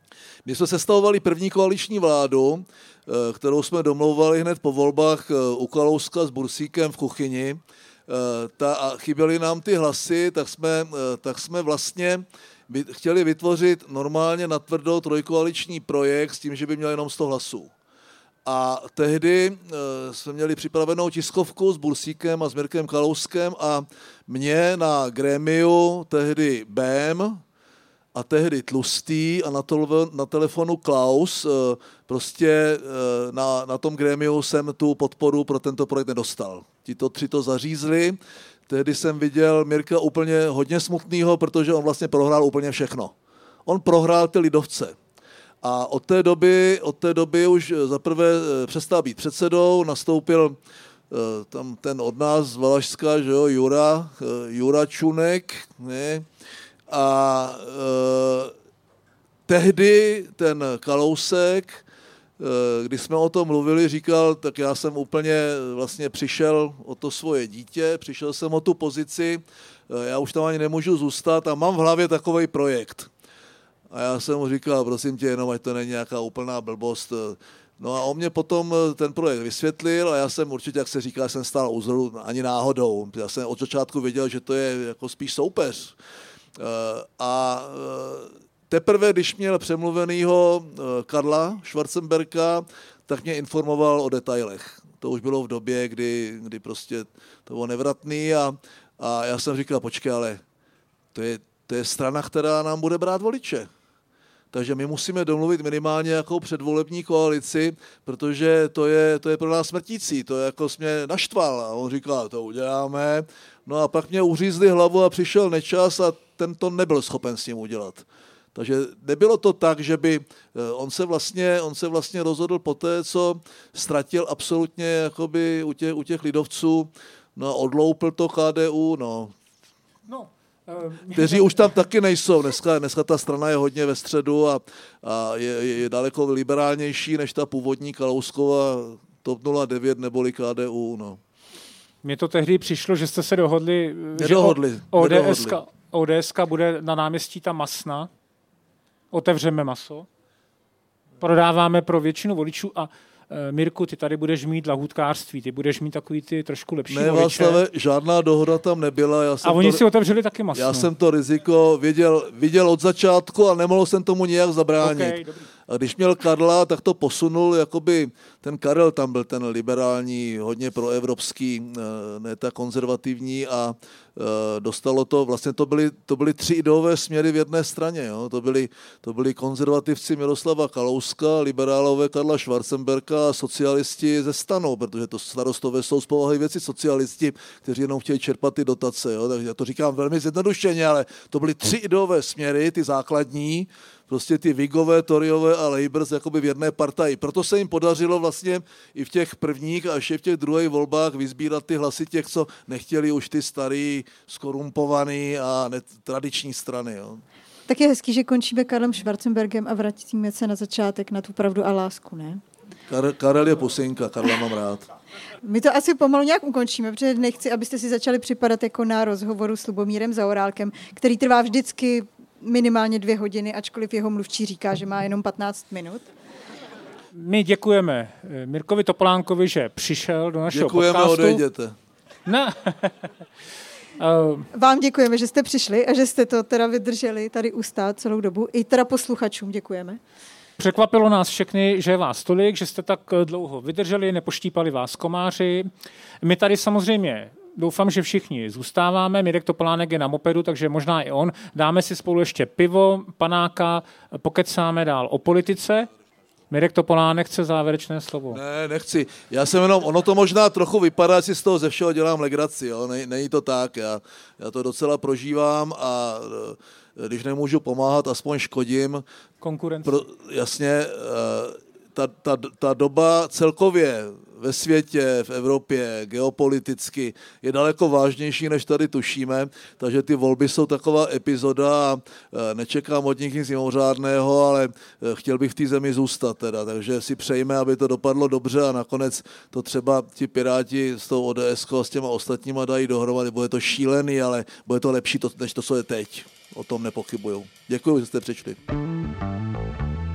My jsme sestavovali první koaliční vládu, kterou jsme domlouvali hned po volbách u Kalouska s Bursíkem v kuchyni. Ta, a chyběly nám ty hlasy, tak jsme, tak jsme vlastně chtěli vytvořit normálně natvrdo trojkoaliční projekt s tím, že by měl jenom sto hlasů. A tehdy jsme měli připravenou tiskovku s Bursíkem a s Mirkem Kalouskem a mě na grémiu tehdy Bém a tehdy Tlustý a na, to, na telefonu Klaus, prostě na, na tom grémiu jsem tu podporu pro tento projekt nedostal. Tito tři to zařízli, tehdy jsem viděl Mirka úplně hodně smutného, protože on vlastně prohrál úplně všechno. On prohrál ty lidovce. A od té doby, od té doby už zaprvé přestal být předsedou, nastoupil tam ten od nás z Valašska, že jo, Jura, Jura Čunek, ne? A eh, tehdy ten Kalousek, eh, když jsme o tom mluvili, říkal, tak já jsem úplně vlastně přišel o to svoje dítě, přišel jsem o tu pozici, eh, já už tam ani nemůžu zůstat a mám v hlavě takovej projekt. A já jsem mu říkal, prosím tě, jenom ať to není nějaká úplná blbost. No a on mě potom ten projekt vysvětlil a já jsem určitě, jak se říká, jsem stál u zhru ani náhodou. Já jsem od začátku věděl, že to je jako spíš soupeř. A teprve, když měl přemluvenýho Karla Schwarzenberga, tak mě informoval o detailech. To už bylo v době, kdy, kdy prostě to bylo nevratný a, a já jsem říkal, počkej, ale to je, to je strana, která nám bude brát voliče. Takže my musíme domluvit minimálně jakou předvolební koalici, protože to je, to je pro nás smrtící, to je jako jsi mě naštval. A on říkal, to uděláme. No a pak mě uřízli hlavu a přišel Nečas a ten to nebyl schopen s ním udělat. Takže nebylo to tak, že by on se vlastně, on se vlastně rozhodl poté, co ztratil absolutně jakoby u těch, u těch lidovců, no a odloupil to K D U, no. No. Kteří už tam taky nejsou. Dneska, dneska ta strana je hodně ve středu a, a je, je daleko liberálnější než ta původní Kalouskova TOP nula devět neboli K D U. No. Mně to tehdy přišlo, že jste se dohodli, nedohodli, že O D S ka, O D S ka bude na náměstí ta Masna. Otevřeme maso. Prodáváme pro většinu voličů a Mirku, ty tady budeš mít lahůdkářství, ty budeš mít takový ty trošku lepší ne, voliče. Václave, žádná dohoda tam nebyla. Já jsem a oni to, si otevřeli taky maso. Já jsem to riziko viděl, viděl od začátku a nemohl jsem tomu nijak zabránit. Okay, a když měl Karla, tak to posunul, jakoby ten Karel tam byl ten liberální, hodně proevropský, ne tak konzervativní a dostalo to, vlastně to byly, to byly tři ideové směry v jedné straně. Jo? To, byli, to byli konzervativci Miroslava Kalouska, liberálové Karla Schwarzenberga a socialisti ze STANu, protože to starostové jsou z povahy věci socialisti, kteří jenom chtějí čerpat ty dotace. Jo? Takže já to říkám velmi zjednodušeně, ale to byly tři ideové směry, ty základní, prostě ty Whigové, Toryové a Labours jakoby v jedné partaji. Proto se jim podařilo vlastně i v těch prvních a ještě v těch druhých volbách vysbírat ty hlasy těch, co nechtěli už ty starý, skorumpovaný a tradiční strany. Jo. Tak je hezký, že končíme Karlem Schwarzenbergem a vrátíme se na začátek na tu pravdu a lásku, ne? Kar- Karel je pusinka, Karla mám rád. My to asi pomalu nějak ukončíme, protože nechci, abyste si začali připadat jako na rozhovoru s Lubomírem Zaorálkem, který trvá vždycky minimálně dvě hodiny, ačkoliv jeho mluvčí říká, že má jenom patnáct minut. My děkujeme Mirkovi Topolánkovi, že přišel do našeho děkujeme, podcastu. Děkujeme, odejděte. Ne. Vám děkujeme, že jste přišli a že jste to teda vydrželi tady ustát celou dobu. I teda posluchačům děkujeme. Překvapilo nás všechny, že je vás tolik, že jste tak dlouho vydrželi, nepoštípali vás komáři. My tady samozřejmě doufám, že všichni zůstáváme. Mirek Topolánek je na mopedu, takže možná i on. Dáme si spolu ještě pivo, panáka, pokecáme dál o politice. Mirek Topolánek chce závěrečné slovo. Ne, nechci. Já jsem jenom, ono to možná trochu vypadá, jestli z toho ze všeho dělám legraci. Jo? Ne, není to tak. Já, já to docela prožívám a když nemůžu pomáhat, aspoň škodím. Konkurence. Pro, jasně, ta, ta, ta doba celkově ve světě, v Evropě, geopoliticky je daleko vážnější, než tady tušíme, takže ty volby jsou taková epizoda a nečekám od nich nic mimořádného, ale chtěl bych v té zemi zůstat teda, takže si přejme, aby to dopadlo dobře a nakonec to třeba ti Piráti s tou O D S ko a s těma ostatníma dají dohromady, bude to šílený, ale bude to lepší, to, než to, co je teď. O tom nepochybuju. Děkuji, že jste přišli.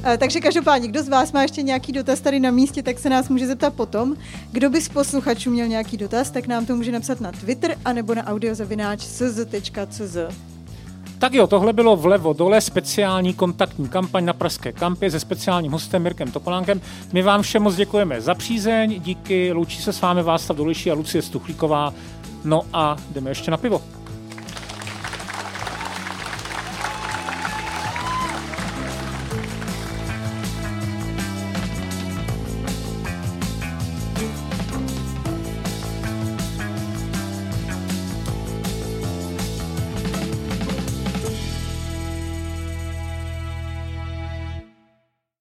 Takže každopádně, kdo z vás má ještě nějaký dotaz tady na místě, tak se nás může zeptat potom. Kdo by z posluchačů měl nějaký dotaz, tak nám to může napsat na Twitter anebo na audiozavináč c z tečka c z. Tak jo, tohle bylo vlevo dole speciální kontaktní kampaň na Pražské kampě se speciálním hostem Mirkem Topolánkem. My vám všem moc děkujeme za přízeň, díky, loučí se s vámi Václav Dolejší a Lucie Stuchlíková. No a jdeme ještě na pivo.